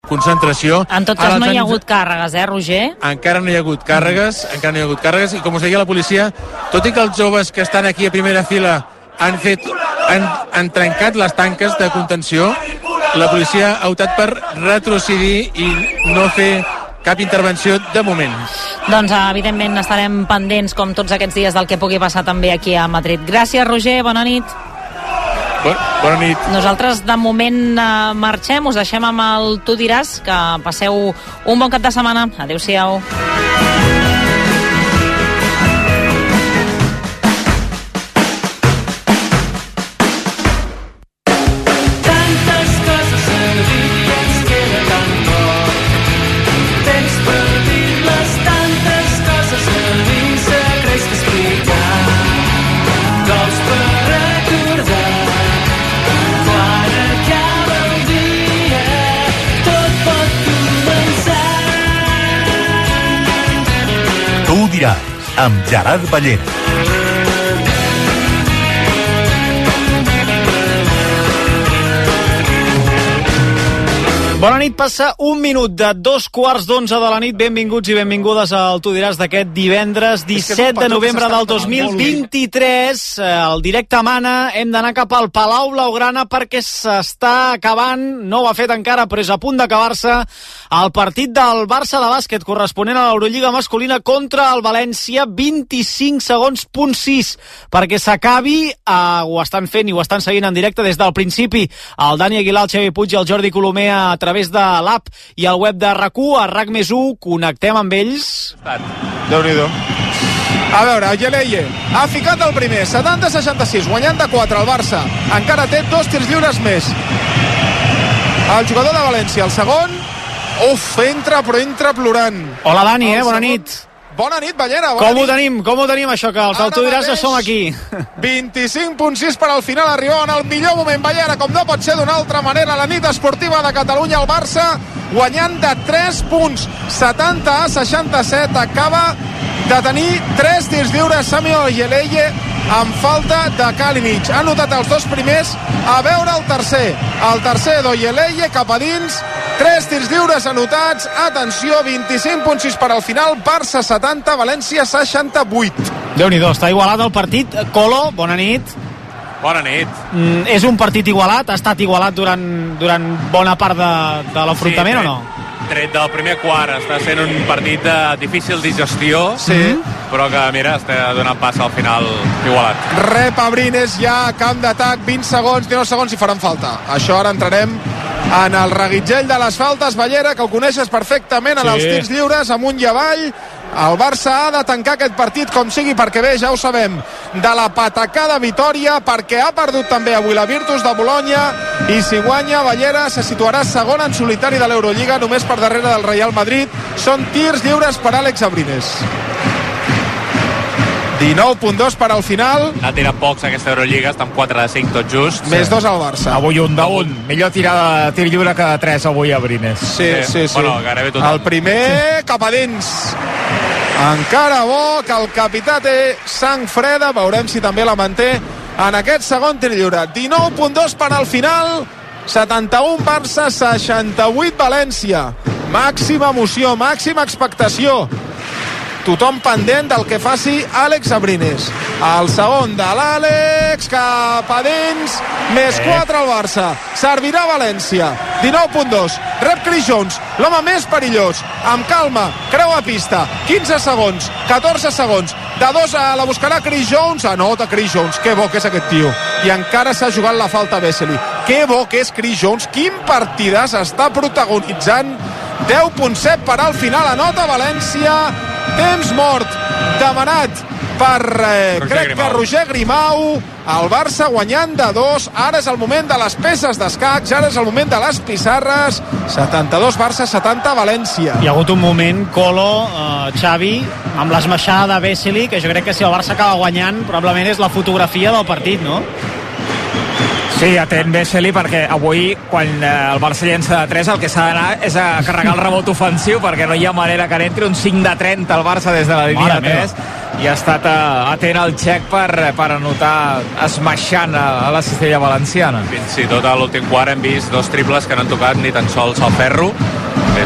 concentració. En tot cas no hi ha hagut càrregues, Roger? Encara no hi ha hagut càrregues, i com us deia la policia, tot i que els joves que estan aquí a primera fila han trencat les tanques de contenció, la policia ha optat per retrocedir i no fer cap intervenció de moment. Doncs evidentment estarem pendents com tots aquests dies del que pugui passar també aquí a Madrid. Gràcies, Roger, bona nit. Bona nit. Nosaltres de moment marxem, us deixem amb el Tu diràs, que passeu un bon cap de setmana. Adéu-siau. Amb Gerard Ballera. Bona nit, passa un minut de 2:15 de la nit. Benvinguts i benvingudes al Tu diràs d'aquest divendres 17 de novembre del 2023. El directe mana, hem d'anar cap al Palau Blaugrana perquè s'està acabant, no ho ha fet encara però és a punt d'acabar-se, el partit del Barça de bàsquet corresponent a l'Eurolliga masculina contra el València. 25 segons, punt 6 perquè s'acabi. Ho estan fent i ho estan seguint en directe des del principi el Dani Aguilar, el Xavi Puig i el Jordi Colomer a través de l'app i el web de RAC1, a RAC+1. Connectem amb ells. Déu-n'hi-do. A veure, Yeleye ha ficat el primer, 70-66, guanyant de 4 el Barça. Encara té 2 tirs lliures més. El jugador de València, el segon, entra, però entra plorant. Hola, Dani, bona nit. Bona nit, Ballera. Com ho tenim, això, que els Tu diràs ja som aquí? 25.6 per al final, arribeu en el millor moment, Ballera, com no pot ser d'una altra manera, la nit esportiva de Catalunya, el Barça guanyant de 3 punts, 70-67, acaba de tenir 3 tirs lliures Samuel Yeleye amb falta de Kalinic. Ha notat els 2 primers, a veure el tercer d'Oyeleye cap a dins, 3 tirs lliures anotats, atenció, 25.6 per al final, Barça 70, València 68. Déu-n'hi-do, està igualat el partit. Colo, bona nit. Bona nit. És un partit igualat? Ha estat igualat durant bona part de l'afrontament, o no? Tret del primer quart, està sent un partit de difícil digestió, però que, mira, està donant pas al final igualat. Rep Abrines ja, camp d'atac, 20 segons, 19 segons i faran falta. Això ara entrarem en el reguitzell de les faltes, Ballera, que ho coneixes perfectament, en els tirs lliures, amunt i avall. El Barça ha de tancar aquest partit com sigui, perquè bé, ja ho sabem, de la patacada Vitòria, perquè ha perdut també avui la Virtus de Bologna, i si guanya, Ballera se situarà segon en solitari de l'Eurolliga, només per darrere del Real Madrid. Són tirs lliures per Àlex Abrines. 19.2 per al final. N'ha tirat pocs aquesta Eurolliga, està amb 4 de 5 tot just. Més 2 al Barça. Avui un de un. Millor tirada de tir lliure que de 3 avui a Brines. Sí. Bueno, gairebé tothom. El primer cap a dins. Encara bo que el capità té sang freda. Veurem si també la manté en aquest segon tir lliure. 19.2 per al final. 71 Barça, 68 València. Màxima emoció, màxima expectació. Tothom pendent del que faci Àlex Abrines. El segon de l'Àlex, cap a dins, més 4 al Barça. Servirà València. 19.2. Rep Chris Jones, l'home més perillós. Amb calma, creua pista. 15 segons, 14 segons. De 2 la buscarà Chris Jones. Anota Chris Jones. Que bo que és aquest tio. I encara s'ha jugat la falta Vesely. Que bo que és Chris Jones. Quin partidàs està protagonitzant. 10.7 per al final. Anota València. Temps mort demanat per crec que Roger Grimau. El Barça guanyant de 2. Ara és el moment de les peces d'escacs, ara és el moment de les pissarres. 72 Barça, 70 València. Hi ha hagut un moment, Colo, Xavi, amb l'esmaixada de Vesely, que jo crec que si el Barça acaba guanyant probablement és la fotografia del partit, no? Sí, atent Vesely, perquè avui quan el Barça llença de 3 el que s'ha d'anar és a carregar el rebot ofensiu, perquè no hi ha manera que n'entri. Un 5 de 30 el Barça des de la línia de 3 i ha estat atent al xec per anotar esmaixant a la cistella valenciana. Fins i tot a l'últim quart hem vist 2 triples que no han tocat ni tan sols al ferro,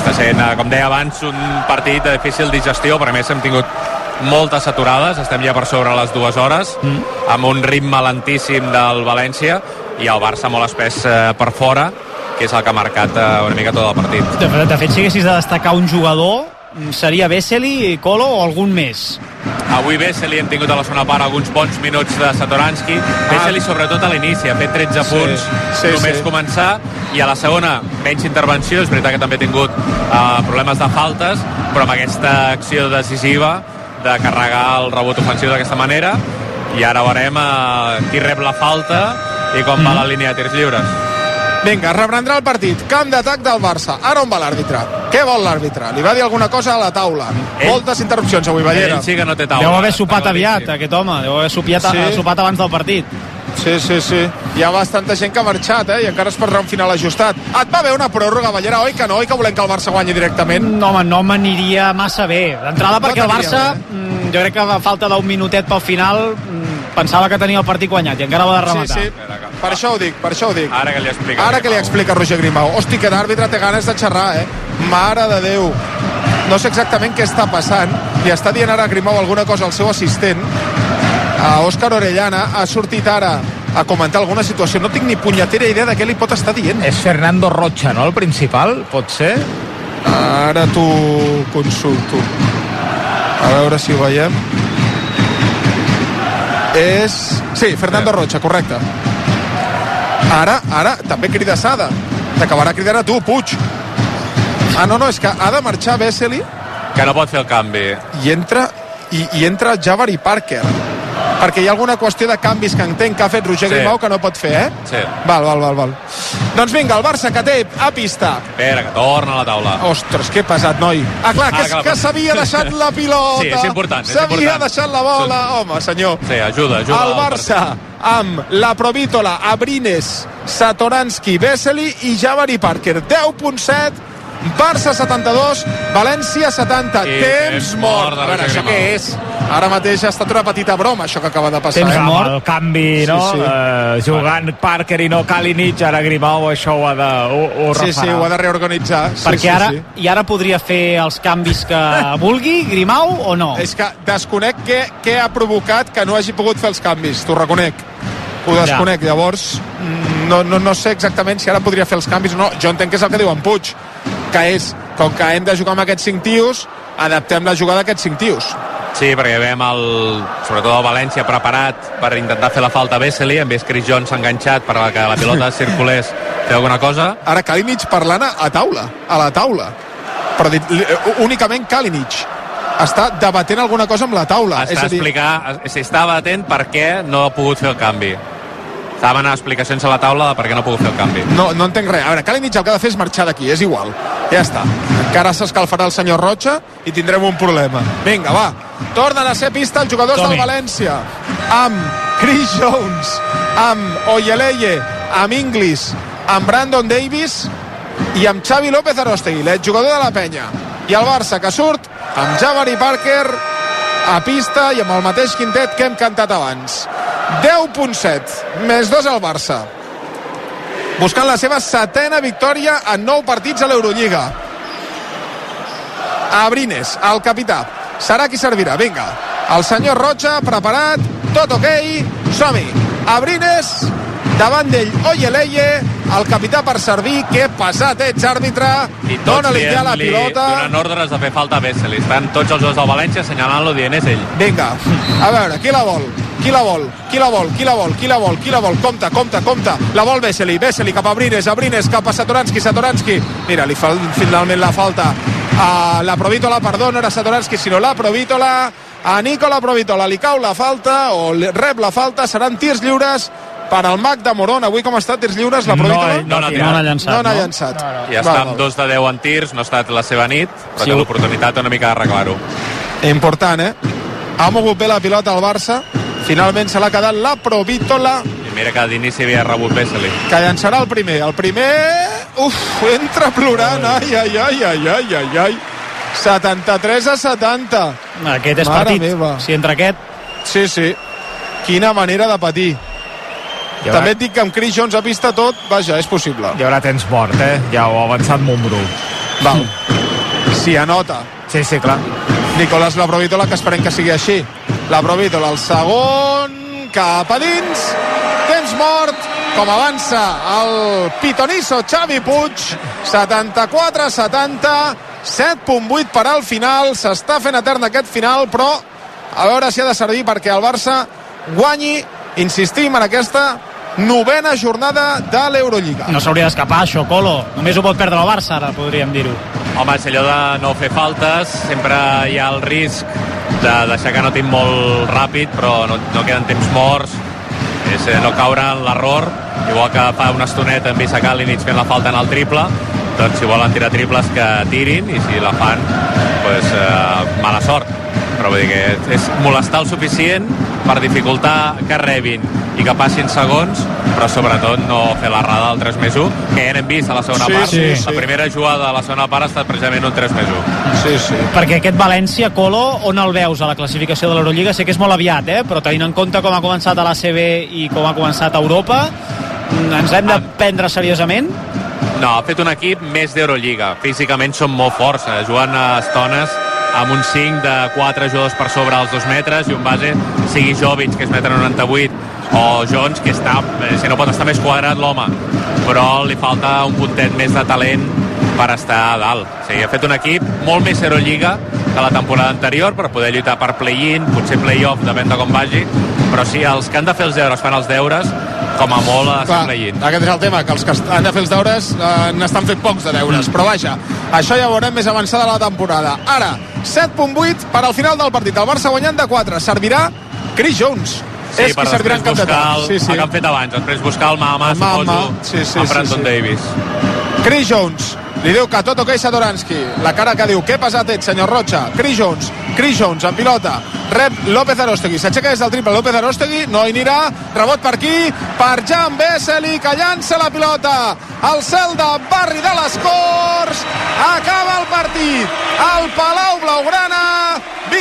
està sent, com deia abans, un partit de difícil digestió, però a més hem tingut moltes saturades, estem ja per sobre les 2 hores, amb un ritme lentíssim del València, i el Barça molt espès per fora, que és el que ha marcat una mica tot el partit. De fet, si haguessis de destacar un jugador, seria Vesely, Colo o algun més? Avui Vesely hem tingut a la segona part alguns bons minuts de Satoranski. Vesely sobretot a l'inici, ha fet 13 punts només començar, i a la segona menys intervenció. És veritat que també ha tingut problemes de faltes, però amb aquesta acció decisiva de carregar el rebot ofensiu d'aquesta manera, i ara veurem qui rep la falta i com va la línia de tirs lliures. Vinga, reprendrà el partit. Camp d'atac del Barça. Ara on va l'àrbitre? Què vol l'àrbitre? Li va dir alguna cosa a la taula. Moltes interrupcions avui, Ballera. Ell sí que no té taula. Deu haver sopat aviat, aquest home. Deu haver sopat abans del partit. Sí. Hi ha bastanta gent que ha marxat, i encara es perdrà un final ajustat. Et va haver una pròrroga, Ballera, oi que no? Oi que volem que el Barça guanyi directament? No, home, no m'aniria massa bé. D'entrada perquè el Barça, jo crec que a falta d'un minutet pel final, pensava que tenia el partit guanyat i encara va de rematar. Sí. Per això ho dic. Ara que li explica Roger Grimau. Hosti, que d'àrbitre té ganes de xerrar, Mare de Déu. No sé exactament què està passant. Li està dient ara Grimau alguna cosa al seu assistent. Òscar Orellana ha sortit ara a comentar alguna situació. No tinc ni punyetera idea de què li pot estar dient. És Fernando Rocha, no? El principal, pot ser? Ara t'ho consulto. A veure si ho veiem. Sí, Fernando Rocha, correcte. Ara també crida Sada. T'acabarà cridant a tu, Puig. No, és que ha de marxar Vesely, que no pot fer el canvi, i entra Jabari Parker, perquè hi ha alguna qüestió de canvis que entenc que ha fet Roger Grimau que no pot fer, Sí. Val. Doncs vinga, el Barça que té a pista. Espera, que torna a la taula. Ostres, que pesat, noi. Clar, que s'havia deixat la pilota. Sí, és important. S'havia deixat la bola. Home, senyor. Sí, ajuda. El Barça amb la Provítola, Abrines, Satoranski, Vesely i Jabari Parker. 10.7, Barça 72, València 70. Temps mort. A veure, això què és? Ara mateix ha estat una petita broma, això que acaba de passar. Temps mort. El canvi, no? Sí. Jugant Parker i no Kalinic, ara Grimau això ho ha de... Sí, ho ha de reorganitzar. Perquè ara podria fer els canvis que vulgui, Grimau, o no? És que desconec què ha provocat que no hagi pogut fer els canvis, t'ho reconec. Ho desconec, llavors no sé exactament si ara podria fer els canvis o no. Jo entenc que és el que diu en Puig, que és, com que hem de jugar amb aquests 5 tios, adaptem la jugada a aquests 5 tios. Sí, perquè veiem sobretot el València preparat per intentar fer la falta a Vesely, en vez Chris Jones enganxat per que la pilota circulés, fer alguna cosa. Ara Kalinic parlant a la taula, però únicament Kalinic està debatent alguna cosa amb la taula. Estava atent per què no ha pogut fer el canvi. Estava demanant explicacions a la taula de per què no ha pogut fer el canvi. No entenc res. A veure, Kalinic el que ha de fer és marxar d'aquí, és igual. Ja està. Encara s'escalfarà el senyor Rocha i tindrem un problema. Vinga, va. Tornen a ser pista els jugadors del València. Amb Chris Jones, amb Oyeleye, amb Inglis, amb Brandon Davis i amb Xavi López Arostegui, l'exjugador de la penya. I el Barça que surt amb Jabari Parker a pista i amb el mateix quintet que hem cantat abans. 10.7, més 2 al Barça, buscant la seva 7ª victòria en 9 partits a l'Eurolliga. Abrines, el capità, serà qui servirà. Vinga, el senyor Rocha preparat, tot ok, som-hi. Abrines, davant d'ell Oyeleye, el capità per servir. Que pesat ets, àrbitre. Dóna-li ja la pilota. Donant ordres de fer falta a Vesely. Estan tots els jugadors del València assenyalant-lo, dient és ell. Vinga, a veure, qui la vol? Compte. La vol Vesely cap a Abrines cap a Satoranski. Mira, li fa finalment la falta a la Provítola, perdó, no era Satoranski sinó la Provítola. A Nicola Provítola li cau la falta o rep la falta. Seran tirs lliures per al Mag de Moron. Avui com està tirs lliures la Provítola? No n'ha llançat. I està amb 2 de 10 en tirs, no ha estat la seva nit, però té l'oportunitat una mica d'arreglar-ho. Important, ha mogut bé la pilota al Barça. Finalment se l'ha quedat la Provítola. I mira que d'inici havia rebut Vesely. Que llançarà el primer. Entra plorant. Ai. 73-70. Aquest és partit. Si entra aquest. Sí. Quina manera de patir. També et dic que amb Chris Jones a pista tot, vaja, és possible. Hi haurà temps mort, ja ho ha avançat Montbrú. Val. Si anota. Sí, clar. Nicolás Laprovitola, que esperem que sigui així. Laprovitola, el segon, cap a dins, temps mort, com avança el pitonisso Xavi Puig, 74-70, 7.8 per al final, s'està fent etern aquest final, però a veure si ha de servir perquè el Barça guanyi, insistim, en aquesta novena jornada de l'Eurolliga. No s'hauria d'escapar això, Colo. Només ho pot perdre el Barça, ara podríem dir-ho. Home, és allò de no fer faltes, sempre hi ha el risc de deixar que notin molt ràpid, però no queden temps morts, és no caure en l'error, igual que fa una estoneta en vist a Kalinic fent la falta en el triple, doncs si volen tirar triples que tirin, i si la fan, doncs mala sort. Però vull dir que és molestar el suficient per dificultar que rebin i que passin segons, però sobretot no fer l'errada del 3+1, que ja n'hem vist a la segona part. Sí. La primera jugada de la segona part ha estat precisament un 3+1. Sí. Perquè aquest València, Colo, on el veus a la classificació de l'Eurolliga? Sé que és molt aviat, però tenint en compte com ha començat a l'ACB i com ha començat a Europa, ens hem de prendre seriosament? No, ha fet un equip més d'Eurolliga. Físicament són molt forts, jugant a estones amb un 5 de 4 jugadors per sobre els 2 metres i un base, sigui Jovic, que és 1,98 m, o Jones, que està, si no pot estar més quadrat l'home, però li falta un puntet més de talent per estar a dalt. O sigui, ha fet un equip molt més Eurolliga que la temporada anterior per poder lluitar per play-in, potser play-off, depèn de com vagi, però sí, els que han de fer els deures fan els deures, com a molt a estar play-in. Aquest és el tema, que els que han de fer els deures n'estan fent pocs de deures, però vaja, això ja ho veurem més avançada la temporada. Ara, 7.8 per al final del partit, el Barça guanyant de 4, servirà Chris Jones. Sí, és qui servirà en cap de temps. El que han fet abans, després buscar el Mama, suposo, amb Brandon Davis. Chris Jones, li diu que tot ok Satoransky, la cara que diu, que pesat ets, senyor Rocha. Chris Jones en pilota, rep López Arostegui, s'aixeca des del triple López Arostegui, no hi anirà, rebot per aquí, per Jan Vesely, que llança la pilota al cel de Barri de les Corts, acaba el partit al Palau Blaugrana,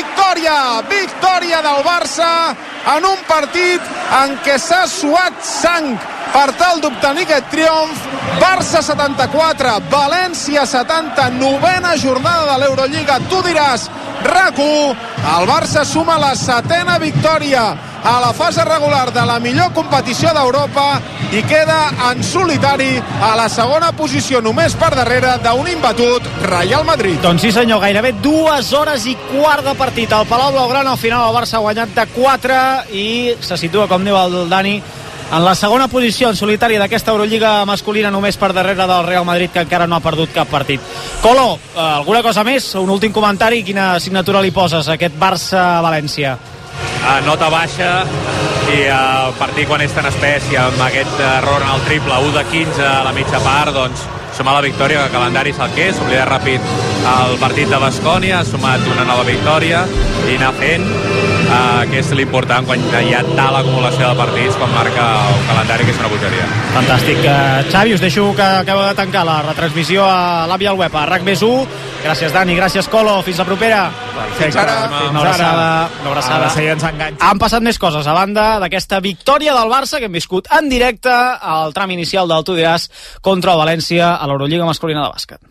victòria del Barça en un partit en què s'ha suat sang per tal d'obtenir aquest triomf. Barça 74, València 70, novena jornada de l'Eurolliga. Tu diràs, RAC1, el Barça suma la 7a victòria a la fase regular de la millor competició d'Europa i queda en solitari a la segona posició, només per darrere d'un imbatut Real Madrid. Doncs sí senyor, gairebé 2 hores i quart de partit al Palau Blaugrana. Al final el Barça ha guanyat de 4 i se situa, com diu el Dani, en la segona posició en solitari d'aquesta Eurolliga masculina, només per darrere del Real Madrid, que encara no ha perdut cap partit. Colo, alguna cosa més? Un últim comentari, quina assignatura li poses a aquest Barça-València? Nota baixa, i el partit quan és tan espès i amb aquest error en el triple 1 de 15 a la mitja part, doncs sumar la victòria, que el calendari és el que és, oblidar ràpid el partit de Baskonia, ha sumat una nova victòria i anar fent, que és l'important quan hi ha tal acumulació de partits com marca el calendari, que és una bogeria. Fantàstic. Xavi, us deixo que acabeu de tancar la retransmissió a l'AVI al web, a RAC+1. Gràcies, Dani, gràcies, Colo, fins la propera. Fins ara. Una abraçada. Han passat més coses a banda d'aquesta victòria del Barça que hem viscut en directe al tram inicial del Tu diràs contra el València a l'Eurolliga masculina de bàsquet.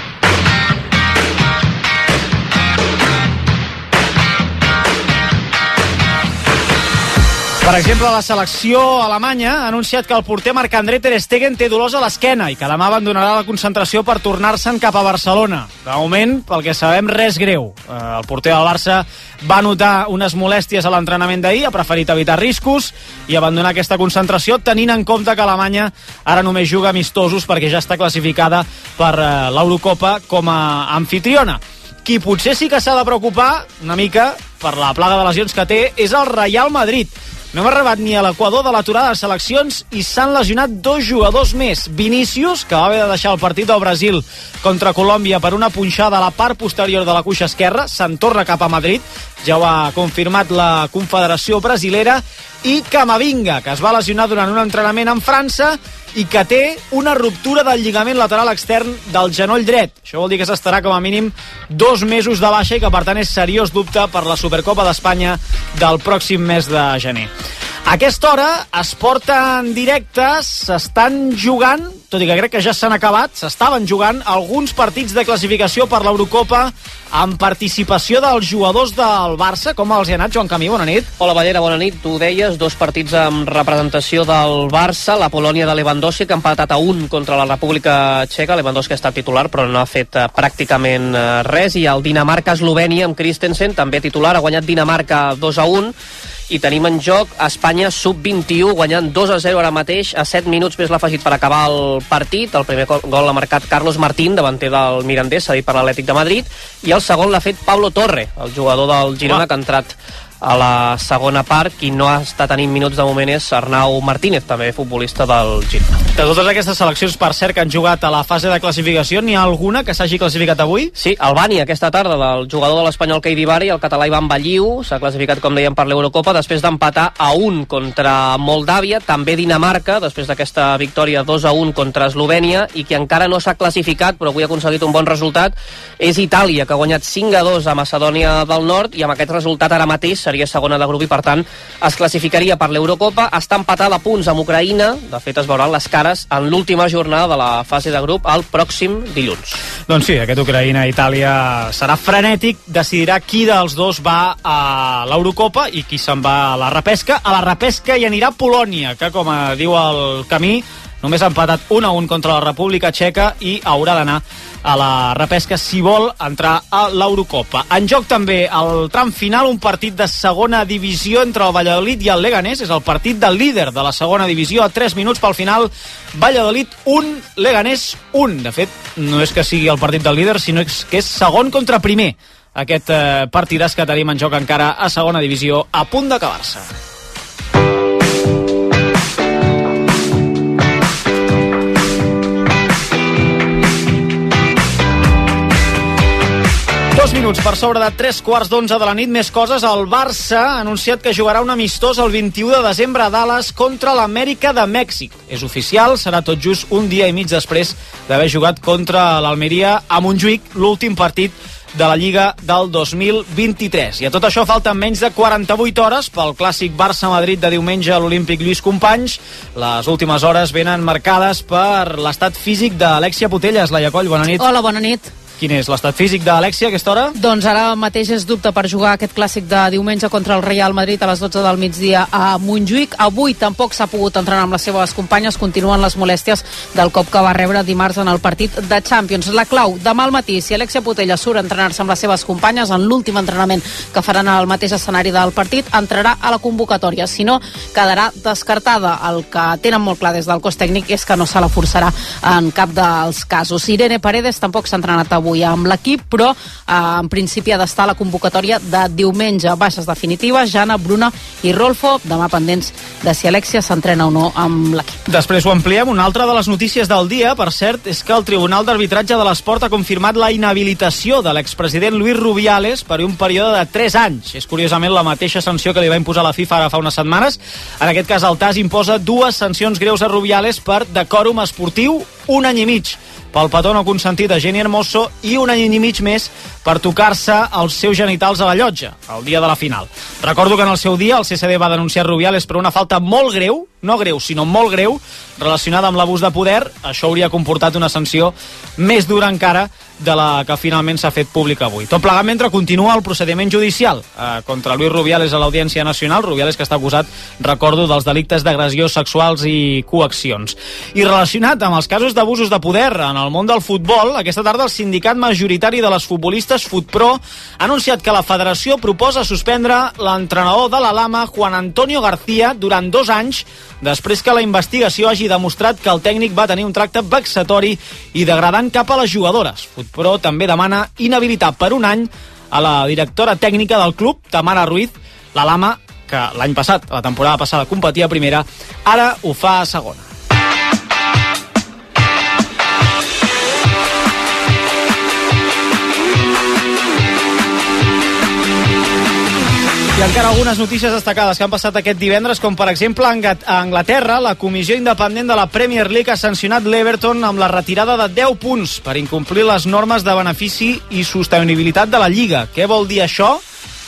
Per exemple, la selecció alemanya ha anunciat que el porter Marc-André ter Stegen té dolors a l'esquena i que demà abandonarà la concentració per tornar-se'n cap a Barcelona. De moment, pel que sabem, res greu. El porter del Barça va notar unes molèsties a l'entrenament d'ahir, ha preferit evitar riscos i abandonar aquesta concentració, tenint en compte que Alemanya ara només juga amistosos perquè ja està classificada per l'Eurocopa com a anfitriona. Qui potser sí que s'ha de preocupar una mica per la plaga de lesions que té és el Real Madrid. No hem arribat ni a l'equador de l'aturada de les seleccions i s'han lesionat 2 jugadors més. Vinícius, que va haver de deixar el partit del Brasil contra Colòmbia per una punxada a la part posterior de la cuixa esquerra, se'n torna cap a Madrid, ja ho ha confirmat la Confederació Brasilera, i Camavinga, que es va lesionar durant un entrenament en França i que té una ruptura del lligament lateral extern del genoll dret. Això vol dir que s'estarà com a mínim 2 mesos de baixa i que per tant és seriós dubte per la Supercopa d'Espanya del pròxim mes de gener. A aquesta hora es porten directes, s'estan jugant, tot i que crec que ja s'han acabat, s'estaven jugant alguns partits de classificació per l'Eurocopa amb participació dels jugadors del Barça. Com els hi ha anat, Joan Camí? Bona nit. Hola, Ballera, bona nit. Tu deies, 2 partits amb representació del Barça, la Polònia de Lewandowski, que ha empatat a 1 contra la República Txeca. Lewandowski ha estat titular, però no ha fet pràcticament res, i el Dinamarca-Eslovènia amb Christensen, també titular, ha guanyat Dinamarca 2-1, i tenim en joc Espanya sub-21 guanyant 2-0 ara mateix, a 7 minuts més l'afegit per acabar el partit. El primer gol l'ha marcat Carlos Martín, davanter del Mirandés, cedit per l'Atlètic de Madrid, i el segon l'ha fet Pablo Torre, el jugador del Girona, que ha entrat a la segona part. Qui no està tenint minuts de moment és Arnau Martínez, també futbolista del Girona. De totes aquestes seleccions, per cert, que han jugat a la fase de classificació, n'hi ha alguna que s'hagi classificat avui? Sí, Albània aquesta tarda, del jugador de l'Espanyol Keidi Bar, i el català Ivan Balliu s'ha classificat, com dèiem, per l'Eurocopa després d'empatar a 1 contra Moldàvia. També Dinamarca, després d'aquesta victòria 2-1 contra Eslovènia, i qui encara no s'ha classificat però avui ha aconseguit un bon resultat és Itàlia, que ha guanyat 5-2 a Macedònia del Nord, i amb aquest resultat ara mateix seria segona de grup i per tant es classificaria per l'Eurocopa. Està empatada a punts amb Ucraïna, de fet es veuran les cares en l'última jornada de la fase de grup el pròxim dilluns. Doncs sí, aquest Ucraïna-Itàlia serà frenètic, decidirà qui dels dos va a l'Eurocopa i qui se'n va a la repesca. A la repesca hi anirà Polònia, que, com diu el Camí, només ha empatat 1-1 contra la República Txeca i haurà d'anar a la repesca si vol entrar a l'Eurocopa. En joc també el tram final, un partit de segona divisió entre el Valladolid i el Leganés. És el partit del líder de la segona divisió, a 3 minuts pel final. Valladolid 1, Leganés 1. De fet, no és que sigui el partit del líder, sinó que és segon contra primer. Aquest partidàs que tenim en joc encara a segona divisió, a punt d'acabar-se. 2 minuts per sobre de 3:15 de la nit. Més coses. El Barça ha anunciat que jugarà un amistós el 21 de desembre a Dallas contra l'Amèrica de Mèxic. És oficial, serà tot just un dia i mig després d'haver jugat contra l'Almeria a Montjuïc, l'últim partit de la Lliga del 2023. I a tot això falten menys de 48 hores pel clàssic Barça-Madrid de diumenge a l'Olímpic Lluís Companys. Les últimes hores venen marcades per l'estat físic d'Alexia Putellas. Laia Coll, bona nit. Hola, bona nit. Quin és l'estat físic d'Alexia a aquesta hora? Doncs ara mateix és dubte per jugar aquest clàssic de diumenge contra el Real Madrid a les 12 del migdia a Montjuïc. Avui tampoc s'ha pogut entrenar amb les seves companyes, continuen les molèsties del cop que va rebre dimarts en el partit de Champions. La clau, demà al matí, si Alexia Putellas surt a entrenar-se amb les seves companyes en l'últim entrenament que faran al mateix escenari del partit, entrarà a la convocatòria. Si no, quedarà descartada. El que tenen molt clar des del cos tècnic és que no se la forçarà en cap dels casos. Irene Paredes tampoc s'ha entrenat avui amb l'equip, però en principi ha d'estar a la convocatòria de diumenge. Baixes definitives, Jana, Bruna i Rolfo, demà pendents de si Alexia s'entrena o no amb l'equip. Després ho ampliem. Una altra de les notícies del dia, per cert, és que el Tribunal d'Arbitratge de l'Esport ha confirmat la inhabilitació de l'expresident Luis Rubiales per un període de 3 anys. És curiosament la mateixa sanció que li va imposar la FIFA ara fa unes setmanes. En aquest cas el TAS imposa 2 sancions greus a Rubiales per decòrum esportiu, 1 any i mig pel petó no consentit a Jenny Hermoso i 1 any i mig més per tocar-se els seus genitals a la llotja, el dia de la final. Recordo que en el seu dia el CSD va denunciar Rubiales per una falta molt greu, no greu, sinó molt greu, relacionada amb l'abús de poder. Això hauria comportat una sanció més dura encara de la que finalment s'ha fet pública avui. Tot plegat mentre continua el procediment judicial contra Luis Rubiales a l'Audiència Nacional. Rubiales, que està acusat, recordo, dels delictes d'agressió sexuals i coaccions. I relacionat amb els casos d'abusos de poder en el món del futbol, aquesta tarda el sindicat majoritari de les futbolistes FutPro ha anunciat que la federació proposa suspendre l'entrenador de la Lama, Juan Antonio García, durant 2 anys, després que la investigació hagi demostrat que el tècnic va tenir un tracte vexatori i degradant cap a les jugadores. FutPro també demana inhabilitar per 1 any a la directora tècnica del club, Tamara Ruiz. La Lama, que l'any passat, la temporada passada, competia a primera, ara ho fa a segona. I encara algunes notícies destacades que han passat aquest divendres, com per exemple a Anglaterra, la comissió independent de la Premier League ha sancionat l'Everton amb la retirada de 10 punts per incomplir les normes de benefici i sostenibilitat de la Lliga. Què vol dir això?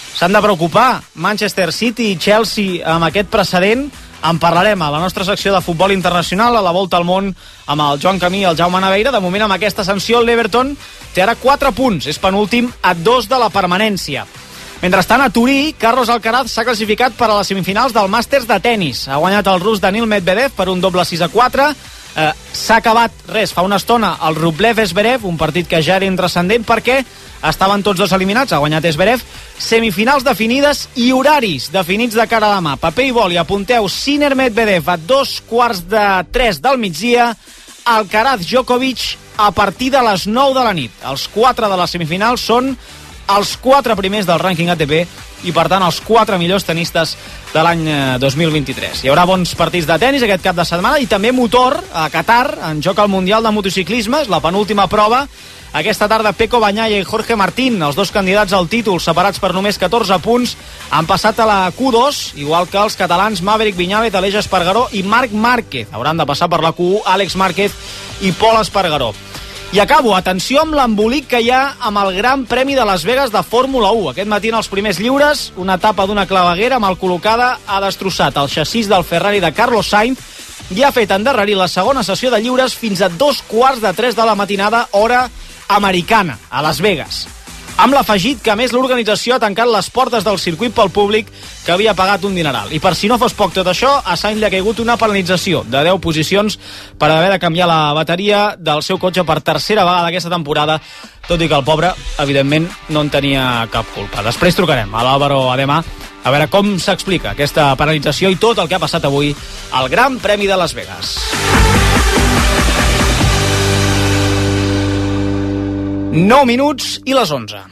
s'han de preocupar Manchester City i Chelsea amb aquest precedent? En parlarem a la nostra secció de futbol internacional, a la Volta al Món, amb el Joan Camí i el Jaume Naveira. De moment, amb aquesta sanció, l'Everton té ara 4 punts, és penúltim a 2 de la permanència. Mentrestant, a Turí, Carlos Alcaraz s'ha classificat per a les semifinals del Màsters de tennis. Ha guanyat el rus Danil Medvedev per un doble 6-4. S'ha acabat, fa una estona, el Rublev-Zverev, un partit que ja era intranscendent perquè estaven tots dos eliminats, ha guanyat Zverev. Semifinals definides i horaris definits de cara a demà. Paper i boli, apunteu: Sinner Medvedev a 2:45 del migdia, Alcaraz Djokovic a partir de les 9 de la nit. Els 4 de les semifinals són els 4 primers del rànquing ATP i, per tant, els 4 millors tenistes de l'any 2023. Hi haurà bons partits de tenis aquest cap de setmana i també motor a Qatar, en joc al Mundial de Motociclisme, és la penúltima prova. Aquesta tarda Pecco Bagnaia i Jorge Martín, els dos candidats al títol, separats per només 14 punts, han passat a la Q2, igual que els catalans Maverick Viñales, Aleix Espargaró i Marc Márquez. Hauran de passar per la Q1 Àlex Márquez i Pol Espargaró. I acabo, atenció amb l'embolic que hi ha amb el Gran Premi de Las Vegas de Fórmula 1. Aquest matí en els primers lliures, una etapa d'una claveguera mal col·locada ha destrossat el xassís del Ferrari de Carlos Sainz i ha fet endarrerir la segona sessió de lliures fins a 2:45 de la matinada, hora americana, a Las Vegas. Amb l'afegit que, a més, l'organització ha tancat les portes del circuit pel públic, que havia pagat un dineral. I per si no fos poc tot això, a Sainz li ha caigut una penalització de 10 posicions per haver de canviar la bateria del seu cotxe per tercera vegada aquesta temporada, tot i que el pobre, evidentment, no en tenia cap culpa. Després trucarem a l'Álvaro Ademà a veure com s'explica aquesta penalització i tot el que ha passat avui al Gran Premi de Las Vegas. 9 minuts i les 11.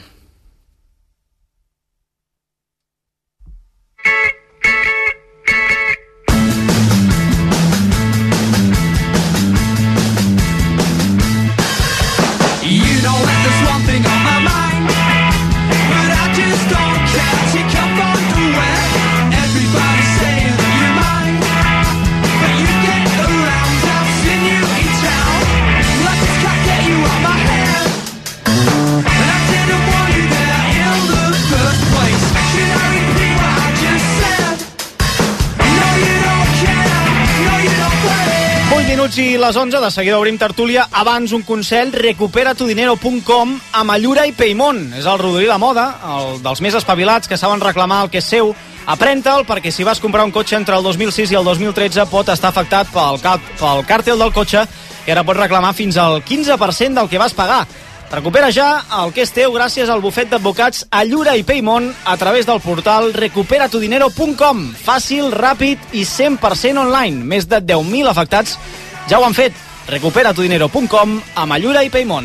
I les 11, de seguida obrim tertúlia. Abans un consell: recuperatudinero.com amb Allura i Peymont. És el rodolí de moda, el dels més espavilats que saben reclamar el que és seu. Aprèn-te'l, perquè si vas comprar un cotxe entre el 2006 i el 2013 pot estar afectat pel càrtel del cotxe i ara pots reclamar fins al 15% del que vas pagar. Recupera ja el que és teu gràcies al bufet d'advocats Allura i Peymont a través del portal recuperatudinero.com. Fàcil, ràpid i 100% online. Més de 10.000 afectats ja ho han fet. Recuperatudinero.com amb Allura i Peymont.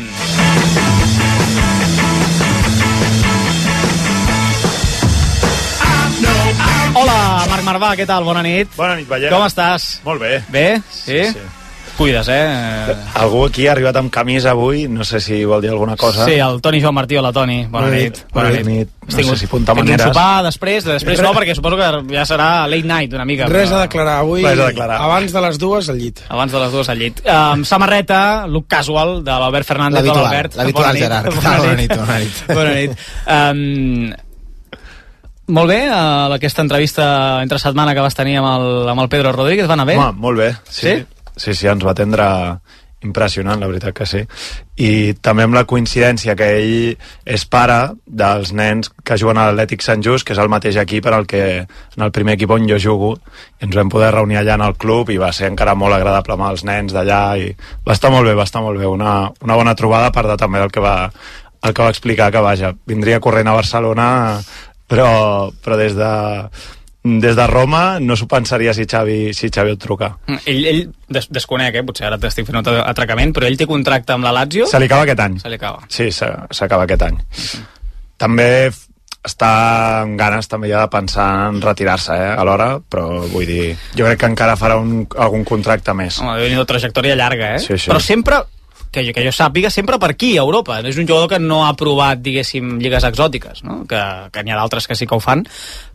Hola, Marc Marvà, què tal? Bona nit. Bona nit, Ballera. Com estàs? Molt bé. Bé? Sí? Cuides, Algú aquí ha arribat amb camisa avui, no sé si vol dir alguna cosa. Sí, el Toni Joan Martí. Hola, Toni. Bona nit. Bona nit. No sé si punta maneres. Tens un sopar després no, perquè suposo que ja serà late night una mica. Res a declarar avui. Res a declarar. Abans de les 2 al llit. Abans de les 2 al llit. Samarreta, look casual, de l'Albert Fernández. L'habitual, Gerard. Bona nit. Bona nit. Molt bé, aquesta entrevista entre setmana que vas tenir amb el Pedro Rodríguez, va anar bé? Molt bé, sí. Sí, ens va atendre impressionant, la veritat que sí. I també amb la coincidència que ell és pare dels nens que juguen a l'Atlètic Sant Just, que és el mateix equip en el primer equip on jo jugo, i ens vam poder reunir allà en el club i va ser encara molt agradable amb els nens d'allà i va estar molt bé, una bona trobada, a part de també el que va explicar, que vaja, vindria corrent a Barcelona, però des de Roma no s'ho pensaria si Xavi et truca. Ell desconec, potser ara t'estic fent un atracament, però ell té contracte amb la Lazio? Se li acaba aquest any. Se li acaba. Sí, s'acaba aquest any. També està amb ganes també ja de pensar en retirar-se, alhora, però vull dir, jo crec que encara farà algun contracte més. Home, deu venir una trajectòria llarga, Sí. Però sempre, que jo sàpiga, sempre per aquí, a Europa. És un jugador que no ha provat, diguéssim, lligues exòtiques, no? Que n'hi ha d'altres que sí que ho fan,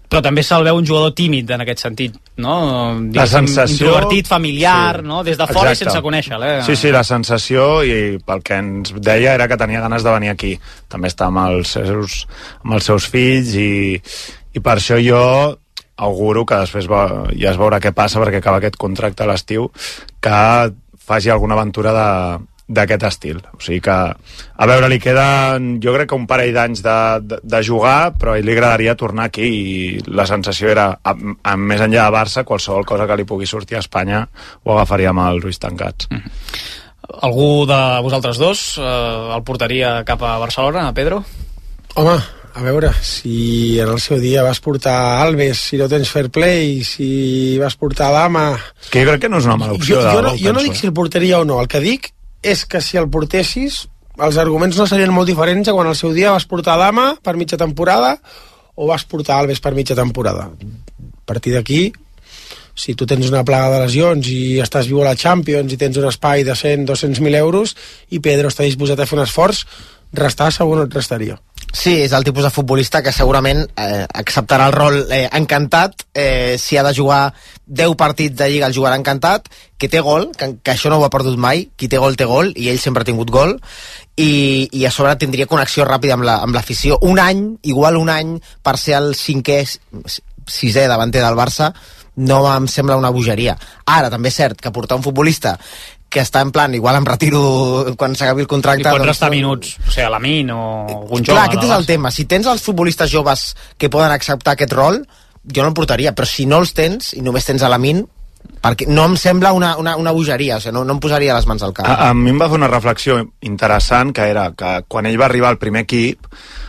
però també se'l veu un jugador tímid en aquest sentit, no? La sensació... Introvertit, familiar, sí. no? Des de fora. Exacte. I sense conèixer-lo. Sí, la sensació, i pel que ens deia, era que tenia ganes de venir aquí. També està amb els seus fills, i per això jo auguro que després ja es veurà què passa, perquè acaba aquest contracte a l'estiu, que faci alguna aventura d'aquest estil. O sigui que, a veure, li queden, jo crec que un parell d'anys de jugar, però a ell li agradaria tornar aquí, i la sensació era, més enllà de Barça, qualsevol cosa que li pugui sortir a Espanya ho agafaria amb els ulls tancats. Algú de vosaltres dos el portaria cap a Barcelona, a Pedro? Home, a veure, si en el seu dia vas portar Alves, si no tens fair play, si vas portar Dama... Que jo crec que no és una mala opció. Jo no dic si el portaria o no, el que dic és que si el portessis els arguments no serien molt diferents a quan al seu dia vas portar Dama per mitja temporada o vas portar Alves per mitja temporada. A partir d'aquí, si tu tens una plaga de lesions i estàs viu a la Champions i tens un espai de 100-200.000 euros i Pedro està disposat a fer un esforç, restar segur no et restaria. Sí, és el tipus de futbolista que segurament acceptarà el rol encantat, si ha de jugar 10 partits de Lliga el jugarà encantat, que té gol, que això no ho ha perdut mai, qui té gol, i ell sempre ha tingut gol, i a sobre tindria connexió ràpida amb l'afició. Igual un any per ser el 6è davanter del Barça, no em sembla una bogeria. Ara, també és cert que portar un futbolista que està en plan, igual em retiro quan s'acabi el contracte... I pots restar minuts, o sigui, a Lamine o algun jove... Clar, aquest és el tema. Si tens els futbolistes joves que poden acceptar aquest rol, jo no el portaria, però si no els tens i només tens a Lamine, perquè no em sembla una bogeria, o sigui, no em posaria les mans al cap. A mi em va fer una reflexió interessant, que era que quan ell va arribar al primer equip,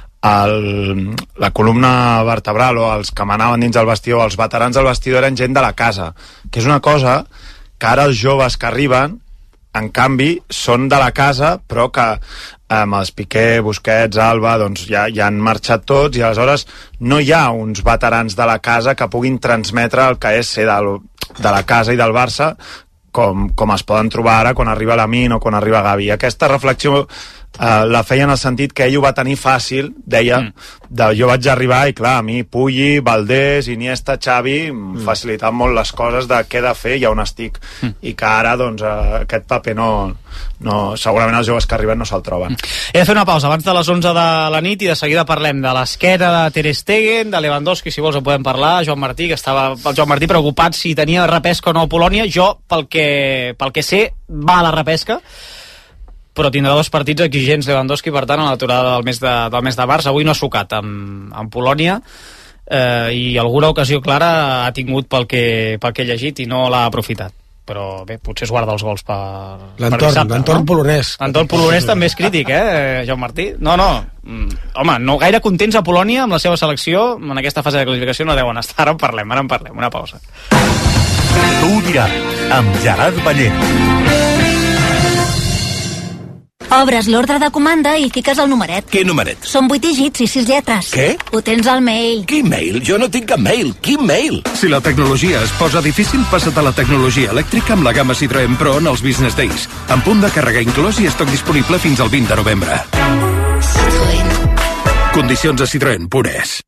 la columna vertebral o els que manaven dins del vestidor, els veterans del vestidor eren gent de la casa, que és una cosa que ara els joves que arriben, en canvi, són de la casa, però que amb els Piqué, Busquets, Alba, doncs ja han marxat tots, i aleshores no hi ha uns veterans de la casa que puguin transmetre el que és ser de la casa i del Barça, com es poden trobar ara quan arriba Lamine o quan arriba Gavi. Aquesta reflexió la feia en el sentit que ell ho va tenir fàcil, deia, jo vaig arribar i clar, a mi Pulli, Valdés, Iniesta, Xavi facilitaven molt les coses de què he de fer i on estic, i que ara doncs aquest paper segurament els joves que arriben no se'l troben. He de fer una pausa abans de les 11 de la nit i de seguida parlem de l'esquena de Ter Stegen, de Lewandowski, si vols en podem parlar, Joan Martí, que estava el Joan Martí preocupat si tenia repesca o no a Polònia. Jo, pel que sé, va a la repesca, però tindrà 2 partits exigents Lewandowski, per tant, a l'aturada del mes de març. Avui no ha sucat amb Polònia, i alguna ocasió clara ha tingut pel que he llegit i no l'ha aprofitat. Però bé, potser es guarda els gols per l'entorn polonès. L'entorn polonès també és crític, Joan Martí? No. Home, no gaire contents a Polònia amb la seva selecció, en aquesta fase de classificació no deuen estar. Ara en parlem, una pausa. Tu ho diràs, amb Gerard Ballent. Obres l'ordre de comanda i fiques el numeret. Quin numeret? Són 8 dígits i 6 lletres. Què? Ho tens al mail. Quin mail? Jo no tinc cap mail. Quin mail? Si la tecnologia es posa difícil, passa't a la tecnologia elèctrica amb la gamma Citroën Pro en els Business Days. Amb punt de càrrega inclòs i estoc disponible fins al 20 de novembre. Condicions a Citroën Pures.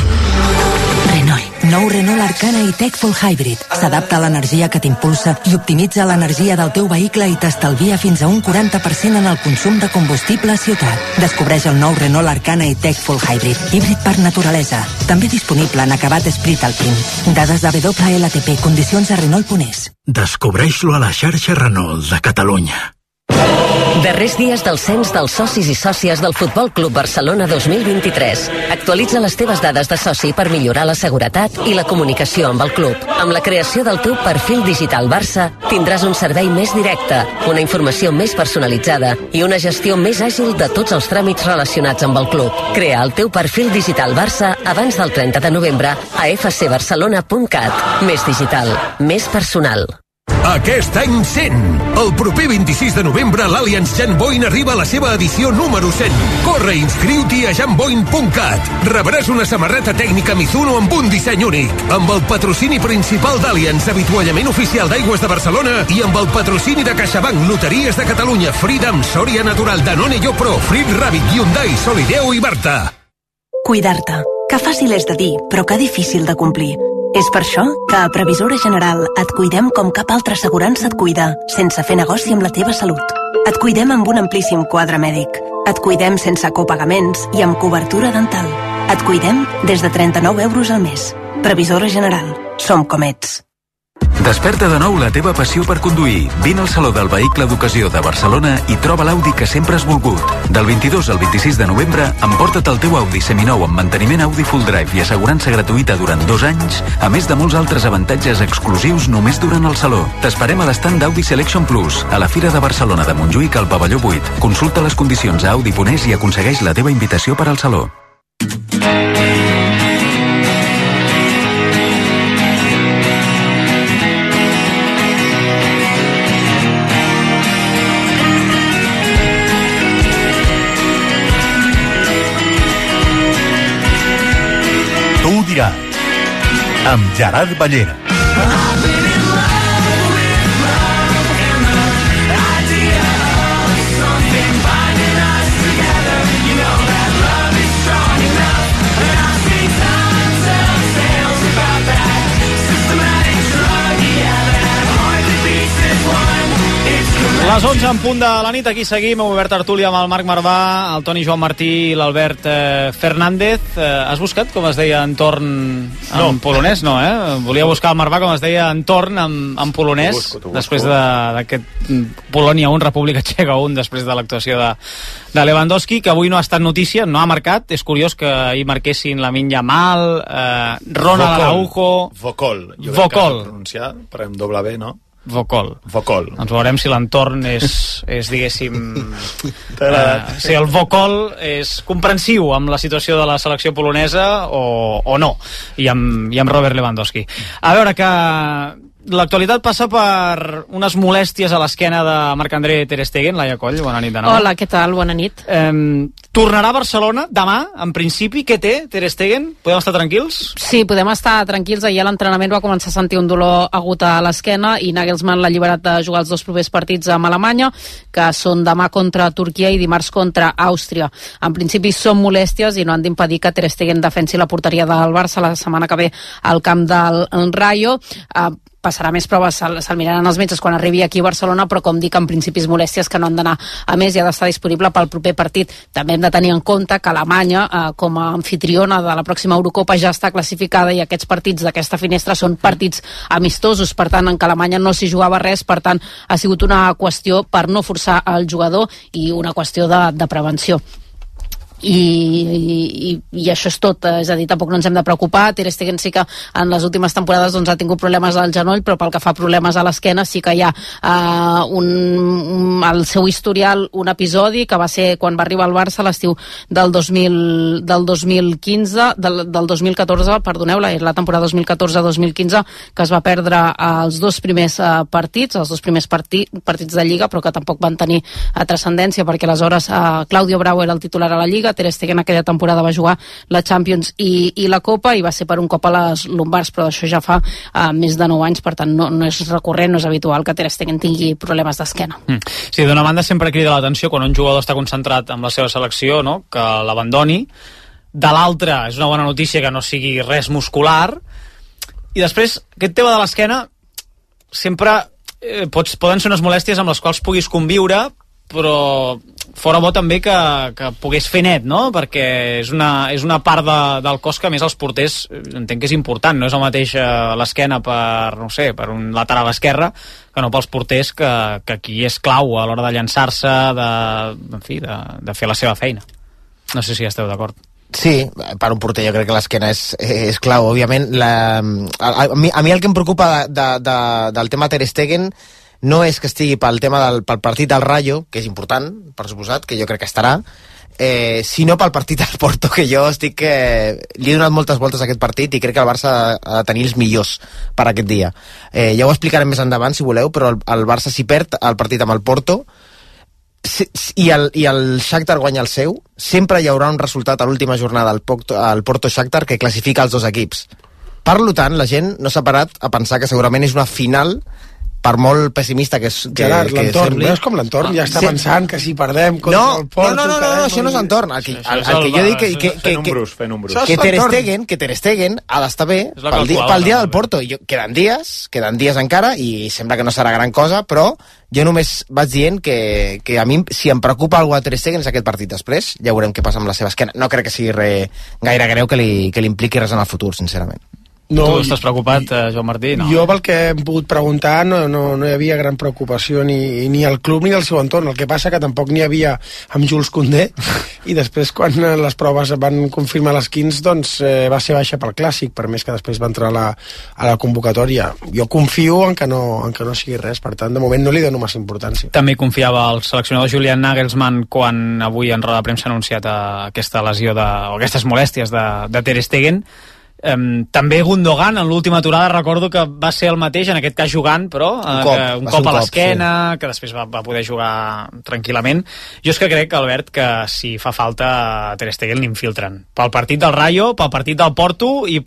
Nou Renault Arcana i-Tech Full Hybrid. S'adapta a l'energia que t'impulsa i optimitza l'energia del teu vehicle i t'estalvia fins a un 40% en el consum de combustible a ciutat. Descobreix el nou Renault Arcana i-Tech Full Hybrid, híbrid per naturalesa. També disponible en acabat Esprit Alpine. Dades de WLTP, condicions a Renault.es. Descobreix-lo a la xarxa Renault de Catalunya. Darrers dies del cens dels socis i sòcies del Futbol Club Barcelona 2023. Actualitza les teves dades de soci per millorar la seguretat i la comunicació amb el club. Amb la creació del teu perfil digital Barça, tindràs un servei més directe, una informació més personalitzada i una gestió més àgil de tots els tràmits relacionats amb el club. Crea el teu perfil digital Barça abans del 30 de novembre a fcbarcelona.cat. Més digital, més personal. Aquest any 100. El proper 26 de novembre l'Allianz Jan Boyn arriba a la seva edició número 100. Corre i inscriu-t'hi a janboyn.cat. Rebràs una samarreta tècnica Mizuno amb un disseny únic, amb el patrocini principal d'Allianz, avituallament oficial d'Aigües de Barcelona, i amb el patrocini de CaixaBank, Loteries de Catalunya, Freedom, Sòria Natural, Danone, Yopro, Frit Rabbit, Hyundai, Solideo i Barta. Cuidar-te. Que fàcil és de dir, però que difícil de complir. És per això que a Previsora General et cuidem com cap altra assegurança et cuida, sense fer negoci amb la teva salut. Et cuidem amb un amplíssim quadre mèdic. Et cuidem sense copagaments i amb cobertura dental. Et cuidem des de 39 euros al mes. Previsora General. Som com ets. Desperta de nou la teva passió per conduir. Vine al Saló del Vehicle d'Ocasió de Barcelona i troba l'Audi que sempre has volgut. Del 22 al 26 de novembre, emporta't el teu Audi seminou amb manteniment Audi Full Drive i assegurança gratuïta durant 2 anys, a més de molts altres avantatges exclusius només durant el Saló. T'esperem a l'estand d'Audi Selection Plus, a la Fira de Barcelona de Montjuïc al pavelló 8. Consulta les condicions a Audi.es i aconsegueix la teva invitació per al Saló. Tu ho diràs, amb Gerard Ballera. Les 11 en punt de la nit, aquí seguim, hem obert tertúlia amb el Marc Marvà, el Toni Joan Martí i l'Albert Fernández. Has buscat com es deia entorn en polonès? No, Volia buscar el Marvà com es deia entorn en polonès, després d'aquest Polònia 1, República Txeca 1, després de l'actuació de Lewandowski, que avui no ha estat notícia, no ha marcat. És curiós que ahir marquessin Lamine Yamal, Ronald Araujo... Vokol. Jo crec que has de pronunciar, per amb doble B, no? Vokol. Doncs veurem si l'entorn és diguéssim... si el Vokol és comprensiu amb la situació de la selecció polonesa o no, i amb Robert Lewandowski. A veure, que l'actualitat passa per unes molèsties a l'esquena de Marc-André Ter Stegen. Laia Coll, bona nit de nou. Hola, què tal? Bona nit. Tornarà a Barcelona demà, en principi. Què té Ter Stegen? Podem estar tranquils? Sí, podem estar tranquils. Ahir a l'entrenament va començar a sentir un dolor agut a l'esquena i Nagelsmann l'ha alliberat de jugar els 2 propers partits amb Alemanya, que són demà contra Turquia i dimarts contra Àustria. En principi són molèsties i no han d'impedir que Ter Stegen defensi la porteria del Barça la setmana que ve al camp del Rayo. Passarà més proves, se'l miraran els metges quan arribi aquí a Barcelona, però com dic, en principis molèsties que no han d'anar a més i ha d'estar disponible pel proper partit. També hem de tenir en compte que Alemanya, com a anfitriona de la pròxima Eurocopa, ja està classificada i aquests partits d'aquesta finestra són partits amistosos, per tant, en què Alemanya no s'hi jugava res, per tant, ha sigut una qüestió per no forçar el jugador i una qüestió de prevenció. I això és tot, és a dir, tampoc no ens hem de preocupar. Ter Stegen sí que en les últimes temporades ha tingut problemes al genoll, però pel que fa problemes a l'esquena sí que hi ha al seu historial un episodi que va ser quan va arribar al Barça a l'estiu del 2014, perdoneu, la temporada 2014-2015, que es va perdre els 2 primers partits, partits de Lliga, però que tampoc van tenir transcendència, perquè aleshores Claudio Bravo era el titular a la Lliga. Ter Stegen aquella temporada va jugar la Champions i la Copa i va ser per un cop a les lumbars, però això ja fa més de 9 anys, per tant no és recurrent, no és habitual que Ter Stegen tingui problemes d'esquena. Sí, d'una banda sempre crida l'atenció quan un jugador està concentrat amb la seva selecció, no?, que l'abandoni. De l'altra, és una bona notícia que no sigui res muscular. I després, aquest tema de l'esquena sempre poden ser unes molèsties amb les quals puguis conviure, però fora bo també que pogués fer net, no? Perquè és una part del cos que a més els porters entenc que és important, no és el mateix l'esquena per un lateral esquerre que no pels porters, que aquí és clau a l'hora de llançar-se, de fer la seva feina. No sé si esteu d'acord. Sí, per un porter jo crec que l'esquena és clau, òbviament. A mi el que em preocupa del tema Ter Stegen no és que estigui pel partit del Rayo, que és important, per suposat, que jo crec que estarà, sinó pel partit del Porto, que jo li he donat moltes voltes a aquest partit i crec que el Barça ha de tenir els millors per aquest dia. Ja ho explicarem més endavant, si voleu, però el Barça si perd el partit amb el Porto i el Shakhtar guanya el seu, sempre hi haurà un resultat a l'última jornada al Porto-Shakhtar que classifica els 2 equips. Per tant, la gent no s'ha parat a pensar que segurament és una final per molt pessimista que Gerard, l'entorn, veus com l'entorn ja està pensant que si perdem contra el Porto... No, això no és entorn. El que jo dic que Ter Stegen ha d'estar bé pel dia del Porto. Queden dies encara i sembla que no serà gran cosa, però jo només vaig dient que a mi, si em preocupa alguna Ter Stegen és aquest partit. Després ja veurem què passa amb la seva esquena. No crec que sigui gaire greu que li impliqui res en el futur, sincerament. No, tu estàs preocupat, Joan Martí? No. Jo, pel que hem pogut preguntar, no hi havia gran preocupació ni al club ni al seu entorn. El que passa que tampoc n'hi havia amb Jules Koundé, i després, quan les proves van confirmar les 15, doncs va ser baixa pel Clàssic, per més que després va entrar a la convocatòria. Jo confio en que no sigui res, per tant, de moment no li dono massa importància. També confiava el seleccionador Julian Nagelsmann quan avui en roda de premsa ha anunciat aquesta lesió o aquestes molèsties de Ter Stegen. També Gundogan en l'última aturada recordo que va ser el mateix, en aquest cas jugant, però un cop a l'esquena, sí, que després va poder jugar tranquil·lament. Jo és que crec, Albert, que si fa falta Ter Stegen l'infiltren pel partit del Rayo, pel partit del Porto i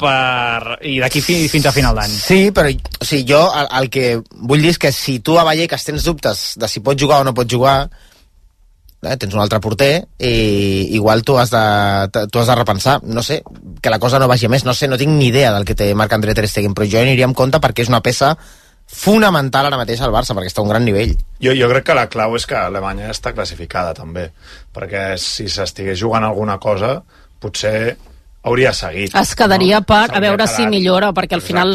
d'aquí fins a final d'any. Sí, però jo el que vull dir és que si tu a Vallecas tens dubtes de si pot jugar o no pot jugar, tens un altre porter i igual tu has de repensar, no sé, que la cosa no vagi més, no tinc ni idea del que té Marc-André Ter Stegen, però jo aniria en compte perquè és una peça fonamental ara mateix al Barça, perquè està a un gran nivell. Jo crec que la clau és que Alemanya està classificada també, perquè si s'estigués jugant alguna cosa potser hauria seguit. Es quedaria a veure si millora, perquè al final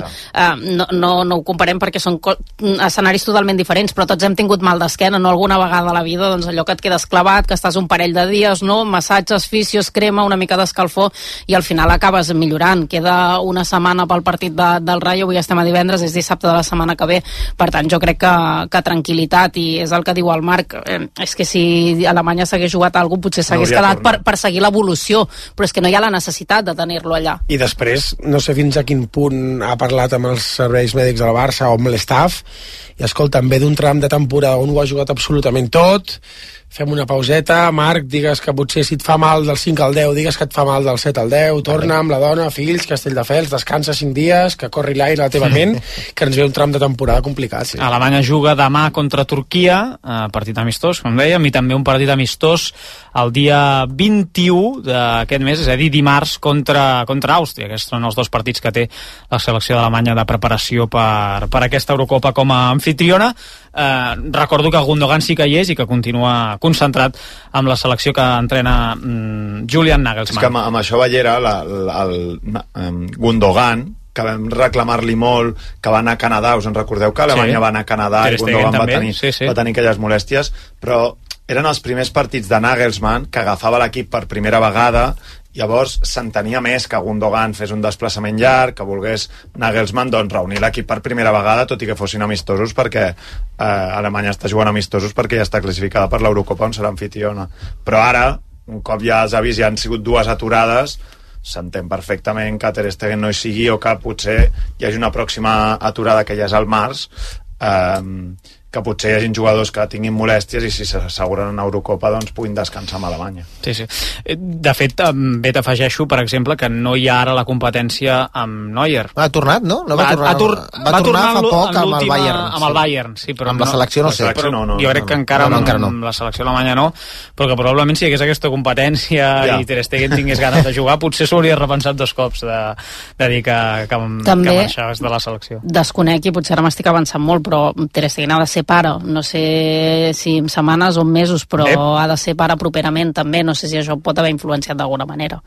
no ho comparem perquè són escenaris totalment diferents, però tots hem tingut mal d'esquena, no alguna vegada a la vida, doncs allò que et quedes clavat, que estàs un parell de dies, no? Massatges, fisios, crema, una mica d'escalfor, i al final acabes millorant. Queda una setmana pel partit del Rayo, avui estem a divendres, és dissabte de la setmana que ve, per tant jo crec que tranquil·litat, i és el que diu el Marc, és que si Alemanya s'hagués jugat alguna cosa, potser s'hagués quedat per seguir l'evolució, però és que no hi ha la necessitat de tenir-lo allà. I després, no sé fins a quin punt ha parlat amb els serveis mèdics del Barça o amb l'estaff, i escolta, ve d'un tram de temporada on ho ha jugat absolutament tot, fem una pauseta, Marc, digues que potser si et fa mal del 5 al 10, digues que et fa mal del 7 al 10, torna amb la dona, fills, Castelldefels, descansa 5 dies, que corri l'aire a la teva ment, que ens ve un tram de temporada complicat. Sí. Alemanya juga demà contra Turquia, partit amistós, com dèiem, i també un partit amistós el dia 21 d'aquest mes, és a dir, dimarts, contra Àustria. Aquests són els dos partits que té la selecció d'Alemanya de preparació per aquesta Eurocopa com a anfitriona. Recordo que Gundogan sí que hi és i que continua concentrat amb la selecció que entrena Julian Nagelsmann. És que amb això Ballera el Gundogan, que vam reclamar-li molt, que va anar a Canadà, us en recordeu que Alemanya va anar a Canadà i Gundogan va tenir aquelles molèsties, però eren els primers partits de Nagelsmann, que agafava l'equip per primera vegada. Llavors s'entenia més que Gundogan fes un desplaçament llarg, que volgués Nagelsmann reunir l'equip per primera vegada, tot i que fossin amistosos, perquè Alemanya està jugant amistosos perquè ja està classificada per l'Eurocopa, on serà anfitriona. Però ara, un cop ja els avís, ja han sigut 2 aturades, s'entén perfectament que Ter Stegen no hi sigui, o que potser hi hagi una pròxima aturada, que ja és al març, que potser hi hagi jugadors que tinguin molèsties i si s'asseguren en Eurocopa doncs puguin descansar amb Alemanya. Sí. De fet, també t'afegeixo, per exemple, que no hi ha ara la competència amb Neuer. Ha tornat, no? Va tornar fa poc amb el Bayern. Amb el Bayern, sí, però amb la selecció no sé. Jo crec que encara amb la selecció alemanya no, però que probablement si hi hagués aquesta competència i Ter Stegen tingués ganes de jugar, potser s'ho hauria repensat 2 cops de dir que marxaves de la selecció. Desconec, i potser ara m'estic avançant molt, però Ter Stegen ha de ser pare, no sé si en setmanes o en mesos, però ha de ser pare properament també, no sé si això pot haver influenciat d'alguna manera.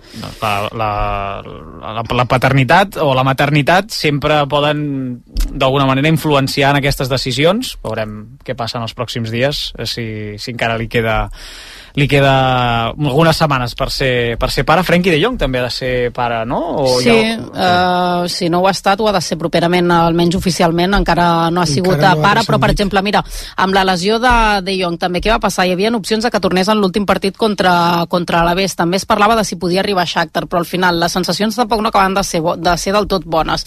La paternitat o la maternitat sempre poden d'alguna manera influenciar en aquestes decisions. Veurem què passa en els pròxims dies, si encara li queda algunes setmanes per ser pare. Frenkie de Jong també ha de ser pare, no? Si no ho ha estat, ho ha de ser properament, almenys oficialment, encara no ha sigut pare, però per exemple, mira, amb la lesió de Jong també, què va passar? Hi havia opcions de que tornés en l'últim partit contra l'Alavés, també es parlava de si podia arribar a Shakhtar, però al final les sensacions tampoc no acaben de ser del tot bones.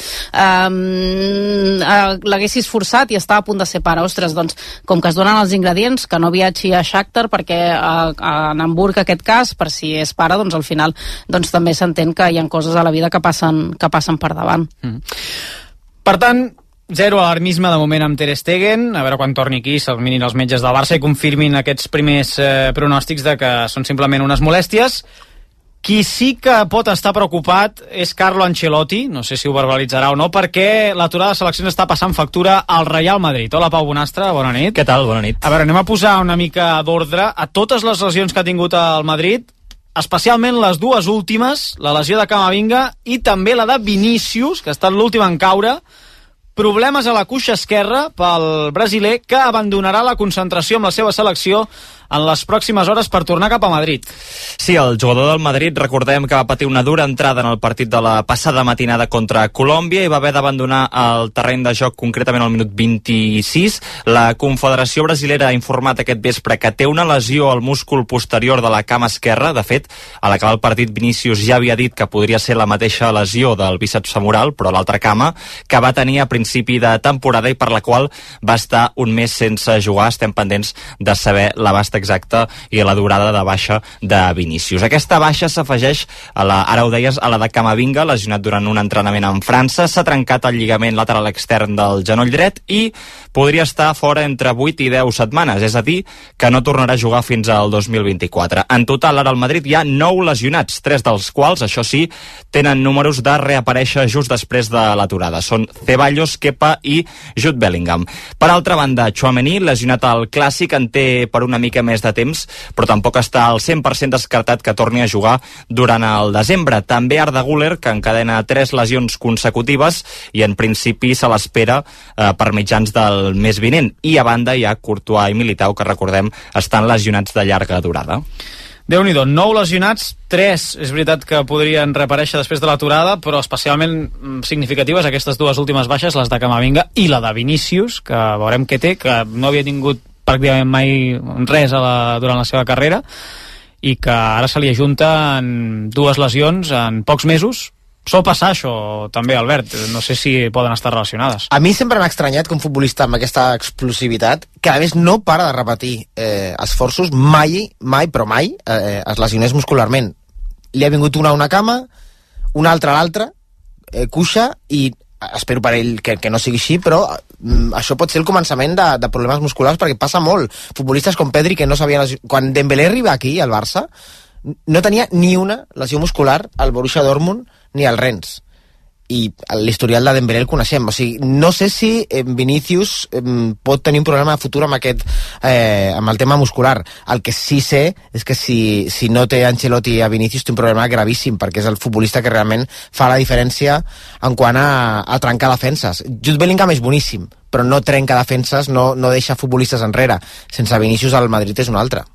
L'haguessis forçat i estava a punt de ser pare. Ostres, doncs, com que es donen els ingredients, que no viatgi a Shakhtar, perquè en Hamburg, aquest cas, per si és pare, doncs al final també s'entén que hi ha coses a la vida que passen per davant. Per tant, Zero alarmisme de moment amb Ter Stegen, a veure quan torni aquí, se'l mirin els metges del Barça i confirmin aquests primers pronòstics de que són simplement unes molèsties. Qui sí que pot estar preocupat és Carlo Ancelotti, no sé si ho verbalitzarà o no, perquè l'aturada de seleccions està passant factura al Real Madrid. Hola, Pau Bonastre, bona nit. Què tal? Bona nit. A veure, anem a posar una mica d'ordre a totes les lesions que ha tingut el Madrid, especialment les dues últimes, la lesió de Camavinga i també la de Vinícius, que ha estat l'última en caure. Problemes a la cuixa esquerra pel brasiler, que abandonarà la concentració amb la seva selecció en les pròximes hores per tornar cap a Madrid. Sí, el jugador del Madrid, recordem que va patir una dura entrada en el partit de la passada matinada contra Colòmbia i va haver d'abandonar el terreny de joc concretament al minut 26. La Confederació Brasilera ha informat aquest vespre que té una lesió al múscul posterior de la cama esquerra. De fet, a l'acabar el partit, Vinícius ja havia dit que podria ser la mateixa lesió del bíceps femoral, però l'altra cama, que va tenir a principi de temporada i per la qual va estar un mes sense jugar. Estem pendents de saber l'abast exacta i la durada de baixa de Vinícius. Aquesta baixa s'afegeix a la, ara ho deies, a la de Camavinga, lesionat durant un entrenament en França. S'ha trencat el lligament lateral extern del genoll dret i podria estar fora entre 8 i 10 setmanes, és a dir, que no tornarà a jugar fins al 2024. En total, ara al Madrid hi ha 9 lesionats, 3 dels quals, això sí, tenen números de reaparèixer just després de l'aturada. Són Ceballos, Kepa i Jude Bellingham. Per altra banda, Tchouaméni, lesionat al Clàssic, en té per una mica més de temps, però tampoc està al 100% descartat que torni a jugar durant el desembre. També Arda Güler, que encadena 3 lesions consecutives i en principi se l'espera per mitjans del mes vinent. I a banda hi ha Courtois i Militao, que recordem estan lesionats de llarga durada. Déu-n'hi-do, 9 lesionats, 3 és veritat que podrien reaparèixer després de l'aturada, però especialment significatives aquestes dues últimes baixes, les de Camavinga i la de Vinícius, que veurem què té, que no havia tingut pràcticament mai res durant la seva carrera i que ara se li ajunten 2 lesions en pocs mesos. Sol passar això també, Albert, no sé si poden estar relacionades. A mi sempre m'ha estranyat que un futbolista amb aquesta explosivitat, que a més no para de repetir esforços, mai es lesionés muscularment. Li ha vingut una a una cama, una altra a l'altra, cuixa, i espero per ell que no sigui així, però això pot ser el començament de problemes musculars, perquè passa molt. Futbolistes com Pedri, que no sabien... Quan Dembélé arriba aquí, al Barça, no tenia ni una lesió muscular al Borussia Dortmund ni al Rennes. I l'historial de Dembélé el coneixem. O sigui, no sé si Vinícius pot tenir un problema de futur amb amb el tema muscular. El que sí sé és que si no té Ancelotti a Vinícius, té un problema gravíssim, perquè és el futbolista que realment fa la diferència en quant a trencar defenses. Jude Bellingham és boníssim, però no trenca defenses, no deixa futbolistes enrere. Sense Vinícius, el Madrid és un altre.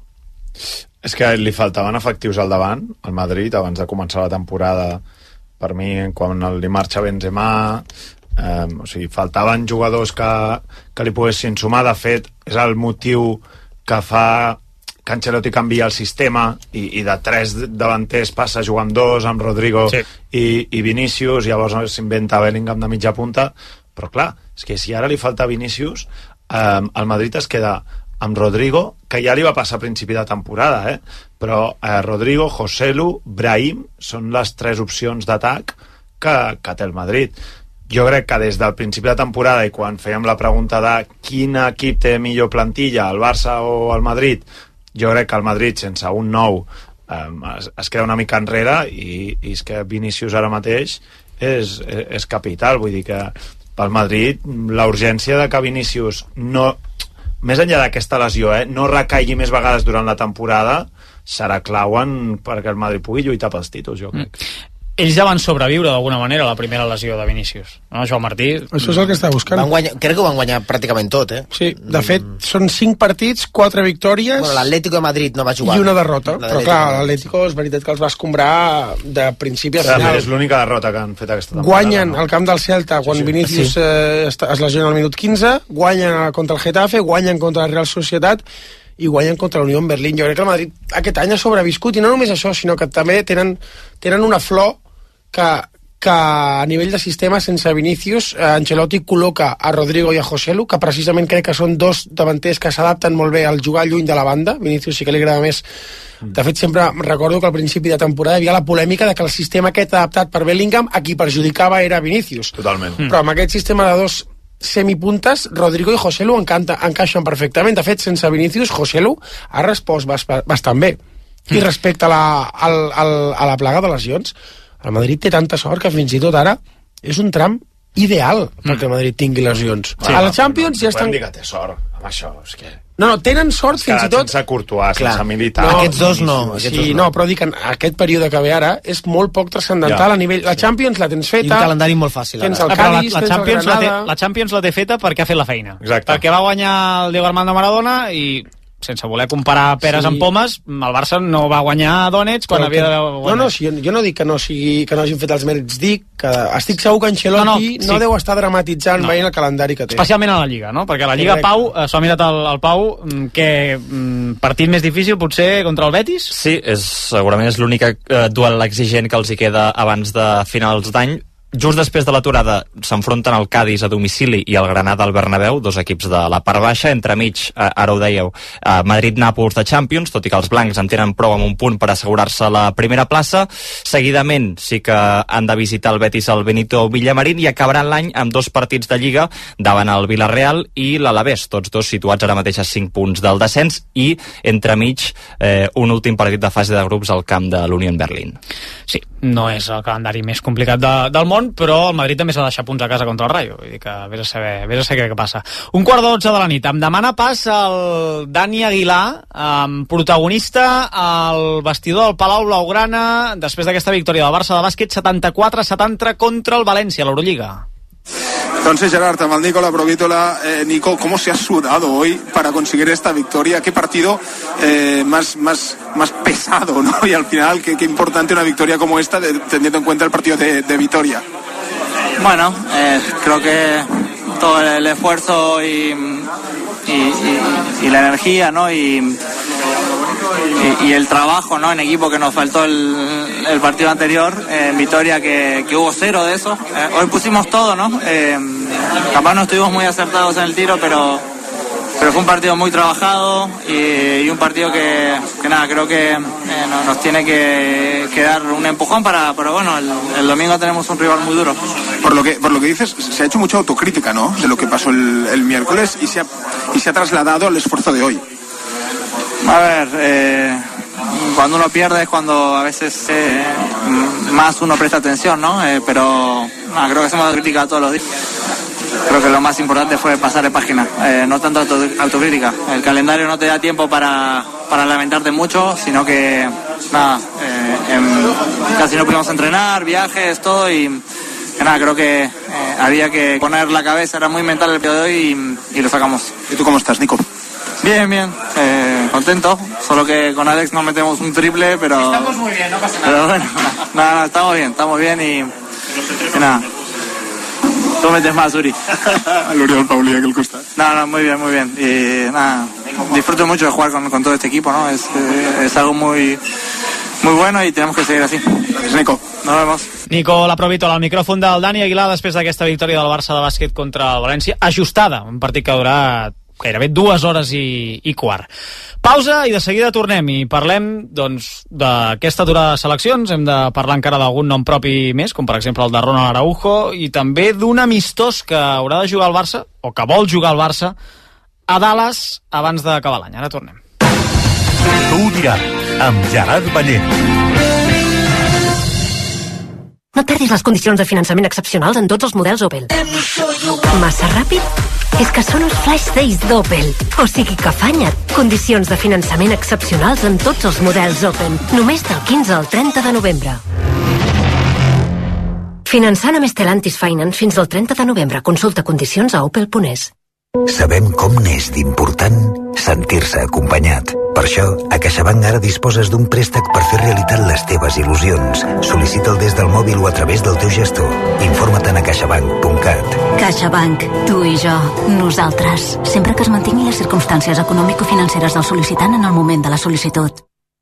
És que li faltaven efectius al davant, al Madrid, abans de començar la temporada. Per mi, quan li marxa Benzema, o sigui, faltaven jugadors que li poguessin sumar. De fet, és el motiu que fa que Ancelotti canvia el sistema i de 3 davanters passa a jugar amb 2, amb Rodrigo i Vinícius. Llavors s'inventa Bellingham de mitja punta. Però clar, és que si ara li falta Vinícius, el Madrid es queda amb Rodrigo, que ja li va passar a principi de temporada, però Rodrigo, Joselu, Brahim són les 3 opcions d'atac que té el Madrid. Jo crec que des del principi de temporada, i quan fèiem la pregunta de quin equip té millor plantilla, el Barça o el Madrid, jo crec que el Madrid sense un nou es queda una mica enrere, i és que Vinícius ara mateix és capital. Vull dir que pel Madrid la urgència de que Vinícius no, més enllà d'aquesta lesió, no recaigui més vegades durant la temporada, serà clau perquè el Madrid pugui lluitar pels títols, jo crec. Ells ja van sobreviure d'alguna manera a la primera lesió de Vinícius, no, Joan Martí? Això és el que està buscant. Crec que ho van guanyar pràcticament tot, Sí, de fet, són 5 partits, 4 victòries... Bueno, l'Atlético de Madrid no va jugar. I una derrota, però clar, l'Atlético és veritat que els va escombrar de principi a final. És l'única derrota que han fet aquesta temporada. Guanyen al camp del Celta quan Vinícius es lesiona al minut 15, guanyen contra el Getafe, guanyen contra la Real Societat i guanyen contra l'Unió en Berlín. Jo crec que el Madrid aquest any ha sobreviscut, i no només això, sinó que també tenen una flor que a nivell de sistema, sense Vinícius, Ancelotti col·loca a Rodrigo i a Joselu, que precisament crec que són 2 davanters que s'adapten molt bé al jugar lluny de la banda. Vinícius sí que li agrada més. De fet, sempre recordo que al principi de temporada hi havia la polèmica de que el sistema aquest adaptat per Bellingham, a qui perjudicava era Vinícius. Totalment. Però amb aquest sistema de 2 semipuntes, Rodrigo i Joselu encaixen perfectament. De fet, sense Vinícius, Joselu ha respost bastant bé. I respecte a la plaga de lesions, el Madrid té tanta sort que fins i tot ara és un tram ideal perquè el Madrid tingui lesions. Sí, a la Champions ja estan... Podem dir que té sort amb això, és que... No, tenen sort fins i tot... Sense Courtois, sense Militar. No, aquests dos no. No, però dic que aquest període que ve ara és molt poc transcendental a nivell... La Champions la tens feta... I un calendari molt fàcil. Tens el Cádiz, la tens el Granada... La Champions la té feta perquè ha fet la feina. Exacte. Perquè va guanyar el Diego Armando Maradona i, sense voler comparar peres amb pomes, el Barça no va guanyar a Donetsk quan havia de guanyar. No, jo no dic que no hagin fet els mèrits, dic que estic segur que Ancelotti no deu estar dramatitzant veient el calendari que té. Especialment a la Lliga, no? Perquè a la Lliga, Pau, s'ho ha mirat el Pau, que partit més difícil potser contra el Betis? Sí, segurament és l'única duel exigent que els hi queda abans de finals d'any. Just després de l'aturada s'enfronten el Cádiz a domicili i el Granada al Bernabéu, dos equips de la part baixa. Entremig, ara ho dèieu, Madrid-Nàpols de Champions, tot i que els blancs en tenen prou amb un punt per assegurar-se la primera plaça. Seguidament sí que han de visitar el Betis al Benito Villamarín i acabaran l'any amb 2 partits de Lliga davant el Villarreal i l'Alavés, tots dos situats ara mateix a 5 punts del descens, i entremig un últim partit de fase de grups al camp de l'Union Berlin. Sí, no és el calendari més complicat del món, però el Madrid també s'ha de deixar punts a casa contra el Rayo. Vull dir que vés a saber què passa. 11:15 de la nit. Em demana pas el Dani Aguilar, protagonista al vestidor del Palau Blaugrana després d'aquesta victòria del Barça de bàsquet 74-70 contra el València a l'Eurolliga. Entonces, Gerard, amb el Nicola Provítola, Nico, ¿cómo se ha sudado hoy para conseguir esta victoria? ¿Qué partido más pesado, ¿no? Y al final, qué importante una victoria como esta, teniendo en cuenta el partido de Vitoria. Bueno, creo que todo el esfuerzo y la energía, ¿no? Y el trabajo, ¿no? En equipo que nos faltó el partido anterior, en Vitoria que hubo 0 de eso. Hoy pusimos todo, ¿no? Capaz no estuvimos muy acertados en el tiro, pero fue un partido muy trabajado y un partido que nada, creo que nos tiene que dar un empujón pero bueno, el domingo tenemos un rival muy duro. Por lo que dices, se ha hecho mucha autocrítica, ¿no? De lo que pasó el miércoles y se ha trasladado al esfuerzo de hoy. A ver, cuando uno pierde es cuando a veces más uno presta atención, ¿no? Pero creo que hacemos autocrítica todos los días. Creo que lo más importante fue pasar de página, no tanto autocrítica. El calendario no te da tiempo para lamentarte mucho, sino que casi no pudimos entrenar, viajes, todo y creo que había que poner la cabeza, era muy mental el partido de hoy y lo sacamos. ¿Y tú cómo estás, Nico? Bien, contento, solo que con Alex no metemos un triple, pero... Estamos muy bien, no pasa nada. Pero bueno, estamos bien y nada. Tú metes más, Uri. L'Oriol Paulí, aquel costat. No, muy bien. Y nada, disfruto mucho de jugar con todo este equipo, ¿no? Es algo muy bueno y tenemos que seguir así. Gracias, Nico. Nos vemos. Nico Provítola, al micròfon del Dani Aguilar després d'aquesta victòria del Barça de bàsquet contra el València, ajustada, un partit que ha durat gairebé 2 hores i quart. Pausa i de seguida tornem i parlem doncs d'aquesta aturada de seleccions. Hem de parlar encara d'algun nom propi més, com per exemple el de Ronald Araujo, i també d'un amistós que haurà de jugar al Barça, o que vol jugar al Barça, a Dallas abans d'acabar l'any. Ara tornem. Tu ho diràs, amb Gerard Ballent. No perdis les condicions de finançament excepcionals en tots els models Opel. Massa ràpid? És que són els Flash Days d'Opel. O sigui que afanya't. Condicions de finançament excepcionals en tots els models Opel. Només del 15 al 30 de novembre. Finançant amb Stellantis Finance fins al 30 de novembre. Consulta condicions a opel.es. Sabem com n'és d'important sentir-se acompanyat. Per això, a CaixaBank ara disposes d'un préstec per fer realitat les teves il·lusions. Sol·licita'l des del mòbil o a través del teu gestor. Informa't a caixabank.cat. CaixaBank, tu i jo, nosaltres. Sempre que es mantingui les circumstàncies econòmico-financeres del sol·licitant en el moment de la sol·licitud.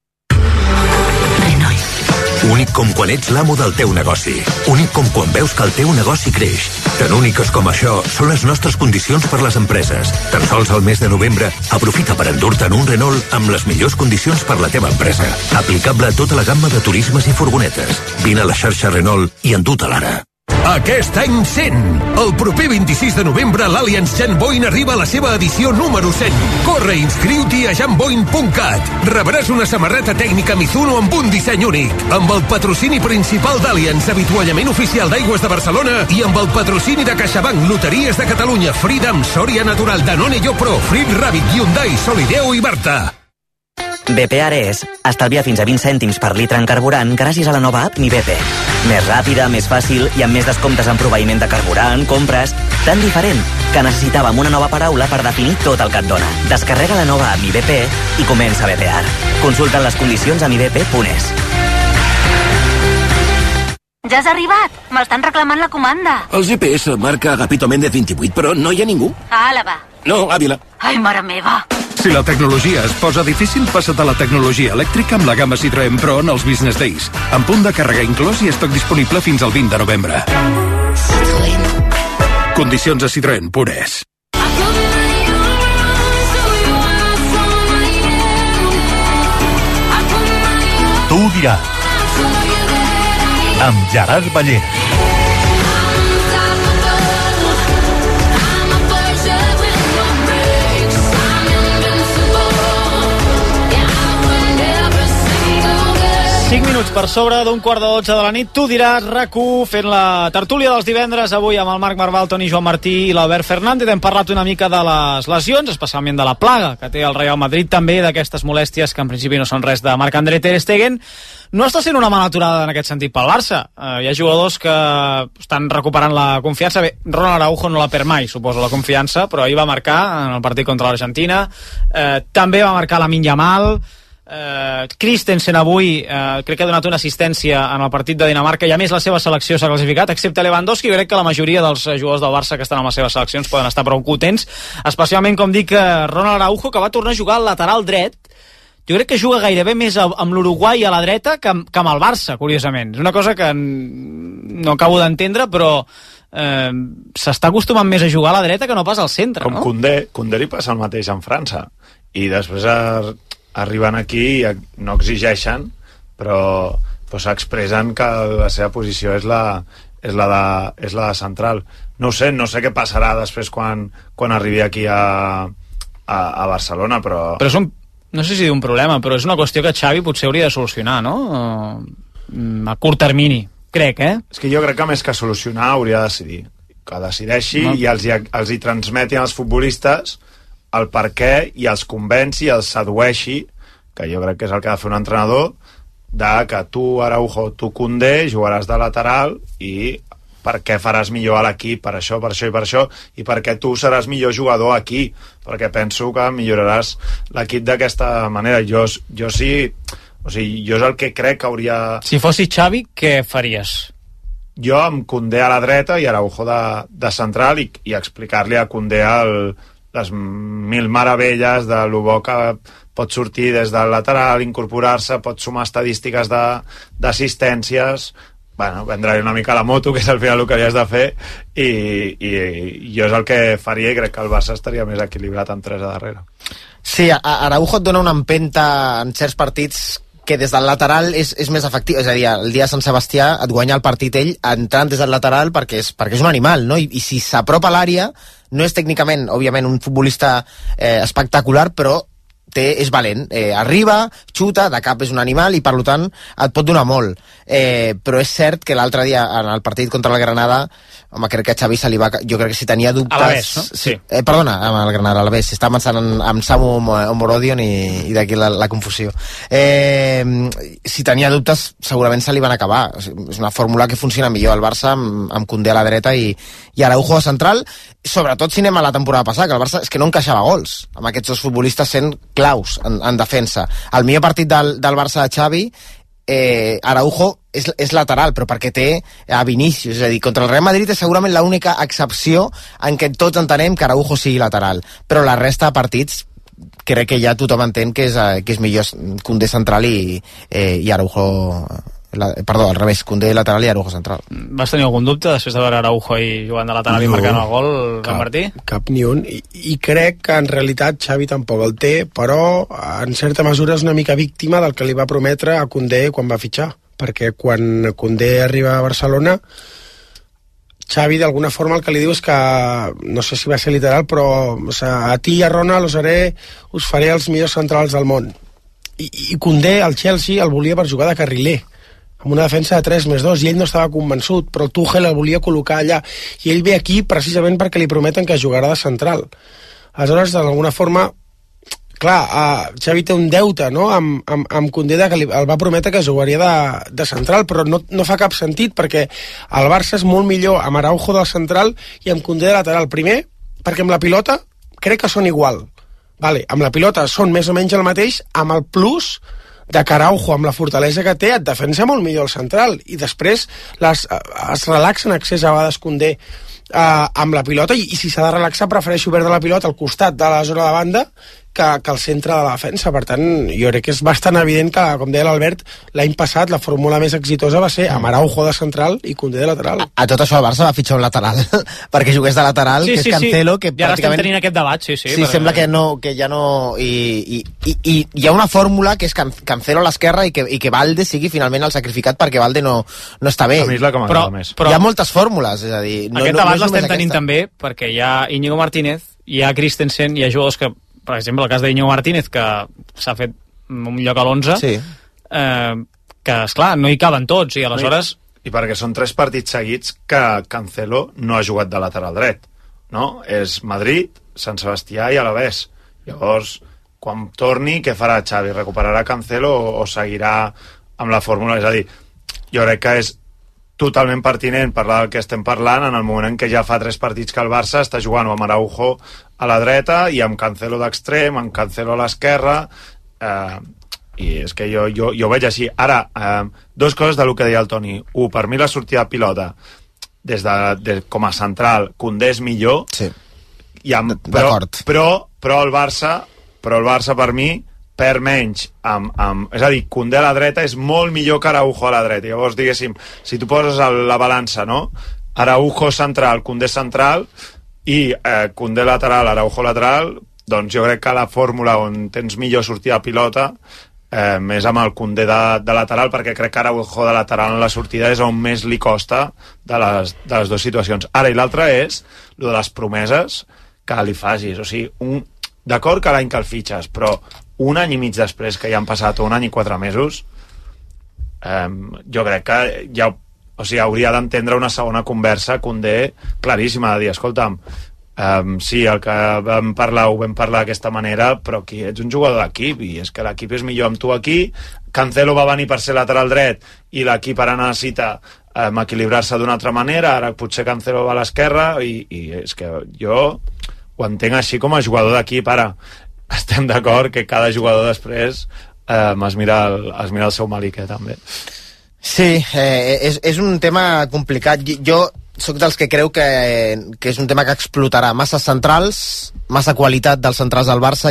Únic com quan ets l'amo del teu negoci. Únic com quan veus que el teu negoci creix. Tan úniques com això són les nostres condicions per les empreses. Tan sols al mes de novembre, aprofita per endur-te'n un Renault amb les millors condicions per la teva empresa. Aplicable a tota la gamma de turismes i furgonetes. Vine a la xarxa Renault i endú-te-la ara. Aquest any 100. El proper 26 de novembre l'Allianz Jan Boyn arriba a la seva edició número 100. Corre i inscriu-t'hi a janboyn.cat. Rebràs una samarreta tècnica Mizuno amb un disseny únic, amb el patrocini principal d'Allianz, avituallament oficial d'Aigües de Barcelona, i amb el patrocini de CaixaBank, Loteries de Catalunya, Freedom, Soria Natural, Danone Pro, Frit Rabbit, Hyundai, Solideo i Barta. BP Ares estalvia fins a 20 cèntims per litre en carburant gràcies a la nova app Mi BP. Més ràpida, més fàcil i amb més descomptes en proveïment de carburant, compres... Tan diferent que necessitàvem una nova paraula per definir tot el que et dona. Descarrega la nova app Mi BP i comença a BPar. Consulta les condicions a mibp.es. Ja has arribat? M'estan reclamant la comanda. El GPS marca Agapito Méndez 28, però no hi ha ningú. A Àlava. No, Ávila. Ai, mare meva. Si la tecnologia es posa difícil, passa't a la tecnologia elèctrica amb la gamma Citroën Pro en els Business Days. Amb punt de càrrega inclòs i estoc disponible fins al 20 de novembre. Citroën. Condicions a Citroën.es. Tu ho diràs. Amb Gerard Ballera. Minuts per sobre d'un 11:45 de la nit. Tu diràs, RAC1, fent la tertúlia dels divendres avui amb el Marc Marval, Toni Joan Martí i l'Albert Fernández. Hem parlat una mica de les lesions, especialment de la plaga que té el Real Madrid, també d'aquestes molèsties que en principi no són res de Marc-André Ter Stegen. No està sent una mala aturada en aquest sentit pel Barça. Hi ha jugadors que estan recuperant la confiança. Bé, Ronald Araujo no la perd mai, suposo, la confiança, però ahir va marcar en el partit contra l'Argentina. També va marcar Lamine Yamal. Christensen avui crec que ha donat una assistència en el partit de Dinamarca i a més la seva selecció s'ha classificat, excepte Lewandowski. Crec que la majoria dels jugadors del Barça que estan amb les seves seleccions poden estar prou contents, especialment, com dic, Ronald Araujo, que va tornar a jugar al lateral dret. Jo crec que juga gairebé més amb l'Uruguai a la dreta que amb el Barça, curiosament. És una cosa que no acabo d'entendre, però s'està acostumant més a jugar a la dreta que no pas al centre, com no? Koundé li passa el mateix en França, i després arriben aquí i no exigeixen, però s'expressen que la seva posició és la de central. No sé què passarà després quan arribi aquí a Barcelona, però no sé si diu un problema, però és una qüestió que Xavi potser hauria de solucionar, no? A curt termini, crec, És que jo crec que més que solucionar hauria de decidir, que decideixi i els hi transmeti als futbolistes el per què i els convenci, els sedueixi, que jo crec que és el que ha de fer un entrenador, de que tu, Araujo, tu, Koundé, jugaràs de lateral i per què faràs millor a l'equip, per això i per això, i perquè tu seràs millor jugador aquí, perquè penso que milloraràs l'equip d'aquesta manera. Jo sí, o sigui, jo és el que crec que hauria... Si fossis Xavi, què faries? Jo amb Koundé a la dreta i Araujo de central i explicar-li a Koundé les mil meravelles de lo bo que pot sortir des del lateral, incorporar-se, pot sumar estadístiques d'assistències, vendre una mica la moto, que és al final el que li has de fer, i jo és el que faria, i crec que el Barça estaria més equilibrat amb 3 a darrere. Sí, Araujo et dona una empenta en certs partits que des del lateral és més efectiu, és a dir, el dia de Sant Sebastià et guanya el partit ell entrant des del lateral perquè és un animal, no? I si s'apropa a l'àrea, no és tècnicament, òbviament, un futbolista espectacular, però és valent, arriba, xuta, de cap és un animal i per tant et pot donar molt, però és cert que l'altre dia en el partit contra el Granada, home, crec que a Xavi se li va... Jo crec que si tenia dubtes... A l'Alavés, no? Sí. Perdona, amb el Granada, a l'Alavés. Està pensant en Samu Omorodion i d'aquí la confusió. Si tenia dubtes, segurament se li van acabar. És una fórmula que funciona millor al Barça amb Koundé a la dreta i Araujo a central, sobretot si anem a la temporada passada, que el Barça és que no encaixava gols, amb aquests dos futbolistes sent claus en defensa. El millor partit del Barça de Xavi, Araujo és lateral, però perquè té a Vinícius, és a dir, contra el Real Madrid és segurament l'única excepció en què tots entenem que Araujo sigui lateral, però la resta de partits crec que ja tothom entén que és millor Koundé central i Araujo... Perdó, al revés, Koundé lateral i Araujo central. Vas tenir algun dubte després de veure Araujo i jugant de lateral i marcant el gol, Joan Martí? Cap ni un, i crec que en realitat Xavi tampoc el té, però en certa mesura és una mica víctima del que li va prometre a Koundé quan va fitxar, perquè quan Koundé arriba a Barcelona Xavi d'alguna forma el que li diu és que, no sé si va ser literal, però a ti i a Ronald us faré els millors centrals del món. I Koundé, el Chelsea, el volia per jugar de carriler, amb una defensa de 3+2, i ell no estava convençut, però el Tuchel el volia col·locar allà, i ell ve aquí precisament perquè li prometen que jugarà de central. Aleshores, d'alguna forma, clar, Xavi té un deute, no?, amb Koundé, que el va prometre que jugaria de central, però no fa cap sentit, perquè el Barça és molt millor amb Araujo del central i amb Koundé de lateral. Primer, perquè amb la pilota crec que són igual. Vale, amb la pilota són més o menys el mateix, amb el plus de que Araujo, amb la fortalesa que té, et defensa molt millor el central, i després es relaxa en excés a vegades Koundé amb la pilota, i si s'ha de relaxar prefereixo perdre la pilota al costat de la zona de banda que al centre de la defensa. Per tant, jo crec que és bastant evident que, com deia l'Albert, l'any passat la fórmula més exitosa va ser amb Araujo de central i Koundé de lateral. A tot això el Barça va fitxar un lateral perquè jugués de lateral, que és Cancelo, que ja ara estem tenint aquest debat, sí, sembla que ja no... I hi ha una fórmula que és Cancelo a l'esquerra i que Valde sigui finalment el sacrificat perquè Valde no està bé. A mi és la que m'agrada més. Hi ha moltes fórmules, és a dir... Aquest debat l'estem tenint també perquè hi ha Íñigo Martínez, hi ha Christensen, hi ha jugadors que, per exemple, el cas d'Íñigo Martínez, que s'ha fet un lloc a l'11, sí. Que, esclar, no hi caben tots, i aleshores... I perquè són 3 partits seguits que Cancelo no ha jugat de lateral dret, no? És Madrid, Sant Sebastià i Alavés. Llavors, quan torni, què farà Xavi? Recuperarà Cancelo o seguirà amb la fórmula? És a dir, jo crec que és totalment pertinent parlar del que estem parlant en el moment en què ja fa 3 partits que el Barça està jugant amb Araujo a la dreta i amb Cancelo d'extrem, amb Cancelo a l'esquerra, i és que jo veig així. Ara, 2 coses del que deia el Toni. 1, per mi la sortida de pilota com a central, Koundé és millor, sí. Però el Barça per mi per menys és a dir, Koundé a la dreta és molt millor que Araujo a la dreta. Llavors, diguéssim, si tu poses la balança, no? Araujo central, Koundé central i Koundé lateral, Araujo lateral, doncs jo crec que la fórmula on tens millor sortida de pilota més amb el Koundé de lateral, perquè crec que Araujo de lateral en la sortida és on més li costa de les 2 situacions. Ara, i l'altra és lo de les promeses que li facis, o sigui, d'acord que l'any que el fitxes, però un any i mig després que ja han passat, o un any i 4 mesos, jo crec que ja, o sigui, hauria d'entendre una segona conversa Koundé claríssima, de dir, escolta'm, sí, el que vam parlar ho vam parlar d'aquesta manera, però aquí ets un jugador d'equip i és que l'equip és millor amb tu aquí. Cancelo va venir per ser lateral dret i l'equip ara necessita equilibrar-se d'una altra manera, ara potser Cancelo va a l'esquerra i és que jo ho entenc així com a jugador d'equip. Ara estem d'acord que cada jugador després es mira el seu maliquer també. Sí, és un tema complicat. Jo soc dels que creu que és un tema que explotarà masses centrals, massa qualitat dels centrals del Barça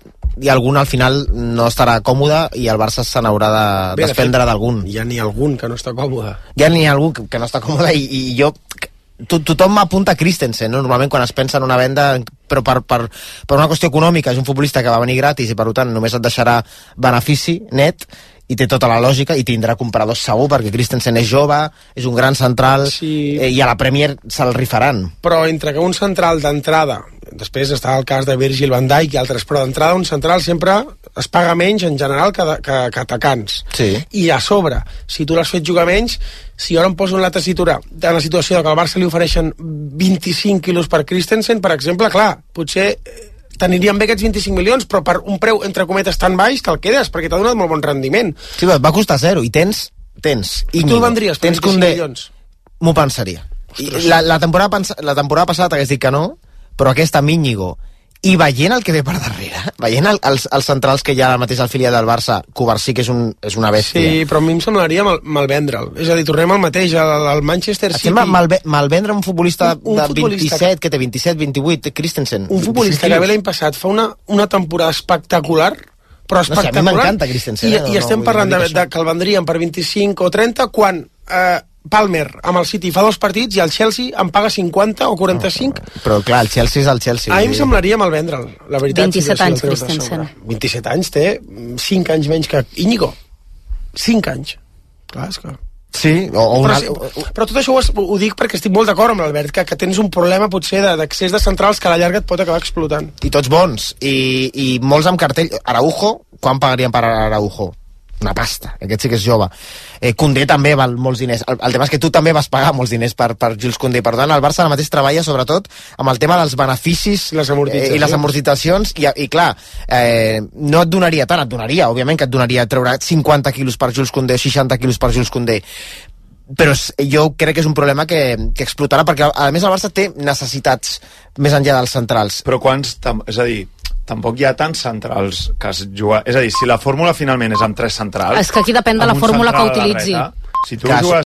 i algun al final no estarà còmode i el Barça se n'haurà de desprendre d'algun. Hi ha ni algun que no està còmode. Hi ha ni algú que no està còmode i jo... Tothom m'apunta a Christensen, no? Normalment quan es pensa en una venda, però per una qüestió econòmica, és un futbolista que va venir gratis i per tant només et deixarà benefici net, i té tota la lògica i tindrà compradors segur perquè Christensen és jove, és un gran central, sí. I a la Premier se'l rifaran. Però entre que un central d'entrada, després està el cas de Virgil van Dijk i altres, però d'entrada un central sempre es paga menys en general que atacants. Sí. I a sobre, si tu l'has fet jugar menys, si ara em poso en la tessitura de la situació que al Barça li ofereixen 25 quilos per Christensen, per exemple, clar, potser t'aniríem bé aquests 25 milions, però per un preu, entre cometes, tan baix, te'l quedes, perquè t'ha donat molt bon rendiment. Sí, va costar 0, i tens i tu el vendries per 25 milions? M'ho pensaria. La temporada passada t'hagués dit que no, però aquesta amb Íñigo, i veient el que ve per darrere, veient els centrals que hi ha ara mateix al filial del Barça, Covarsí, que és una bèstia. Sí, però a mi em semblaria malvendre'l. És a dir, tornem al mateix, al Manchester City. Et sembla malvendre un futbolista de 27, que té 27, 28, Christensen. Un futbolista que ve l'any passat fa una temporada espectacular, però espectacular. No sé, a mi m'encanta Christensen. I estem parlant de que el vendríem per 25 o 30, quan Palmer amb el City fa 2 partits i el Chelsea em paga 50 o 45. Però clar, el Chelsea és el Chelsea. A mi em semblaria malvendre'l, la veritat. 27 anys, Christensen. 27 anys té 5 anys menys que Íñigo. 5 anys. Clar, és que... Sí, però tot això ho dic perquè estic molt d'acord amb l'Albert, que tens un problema potser d'accés de centrals que a la llarga et pot acabar explotant. I tots bons, i molts amb cartell. Araujo, quan pagarien per Araujo? Una pasta, aquest sí que és jove. Koundé també val molts diners. El tema és que tu també vas pagar molts diners per Jules Koundé. Per tant, el Barça ara mateix treballa sobretot amb el tema dels beneficis i les amortitzacions, i clar, no et donaria tant, et donaria, òbviament que et donaria treure 50 quilos per Jules Koundé, 60 quilos per Jules Koundé, però jo crec que és un problema que explotarà, perquè a més el Barça té necessitats més enllà dels centrals. Però quants, és a dir, tampoc hi ha tants centrals que es juguen. És a dir, si la fórmula finalment és amb 3 centrals... És que aquí depèn de la fórmula que utilitzi. Si tu jugues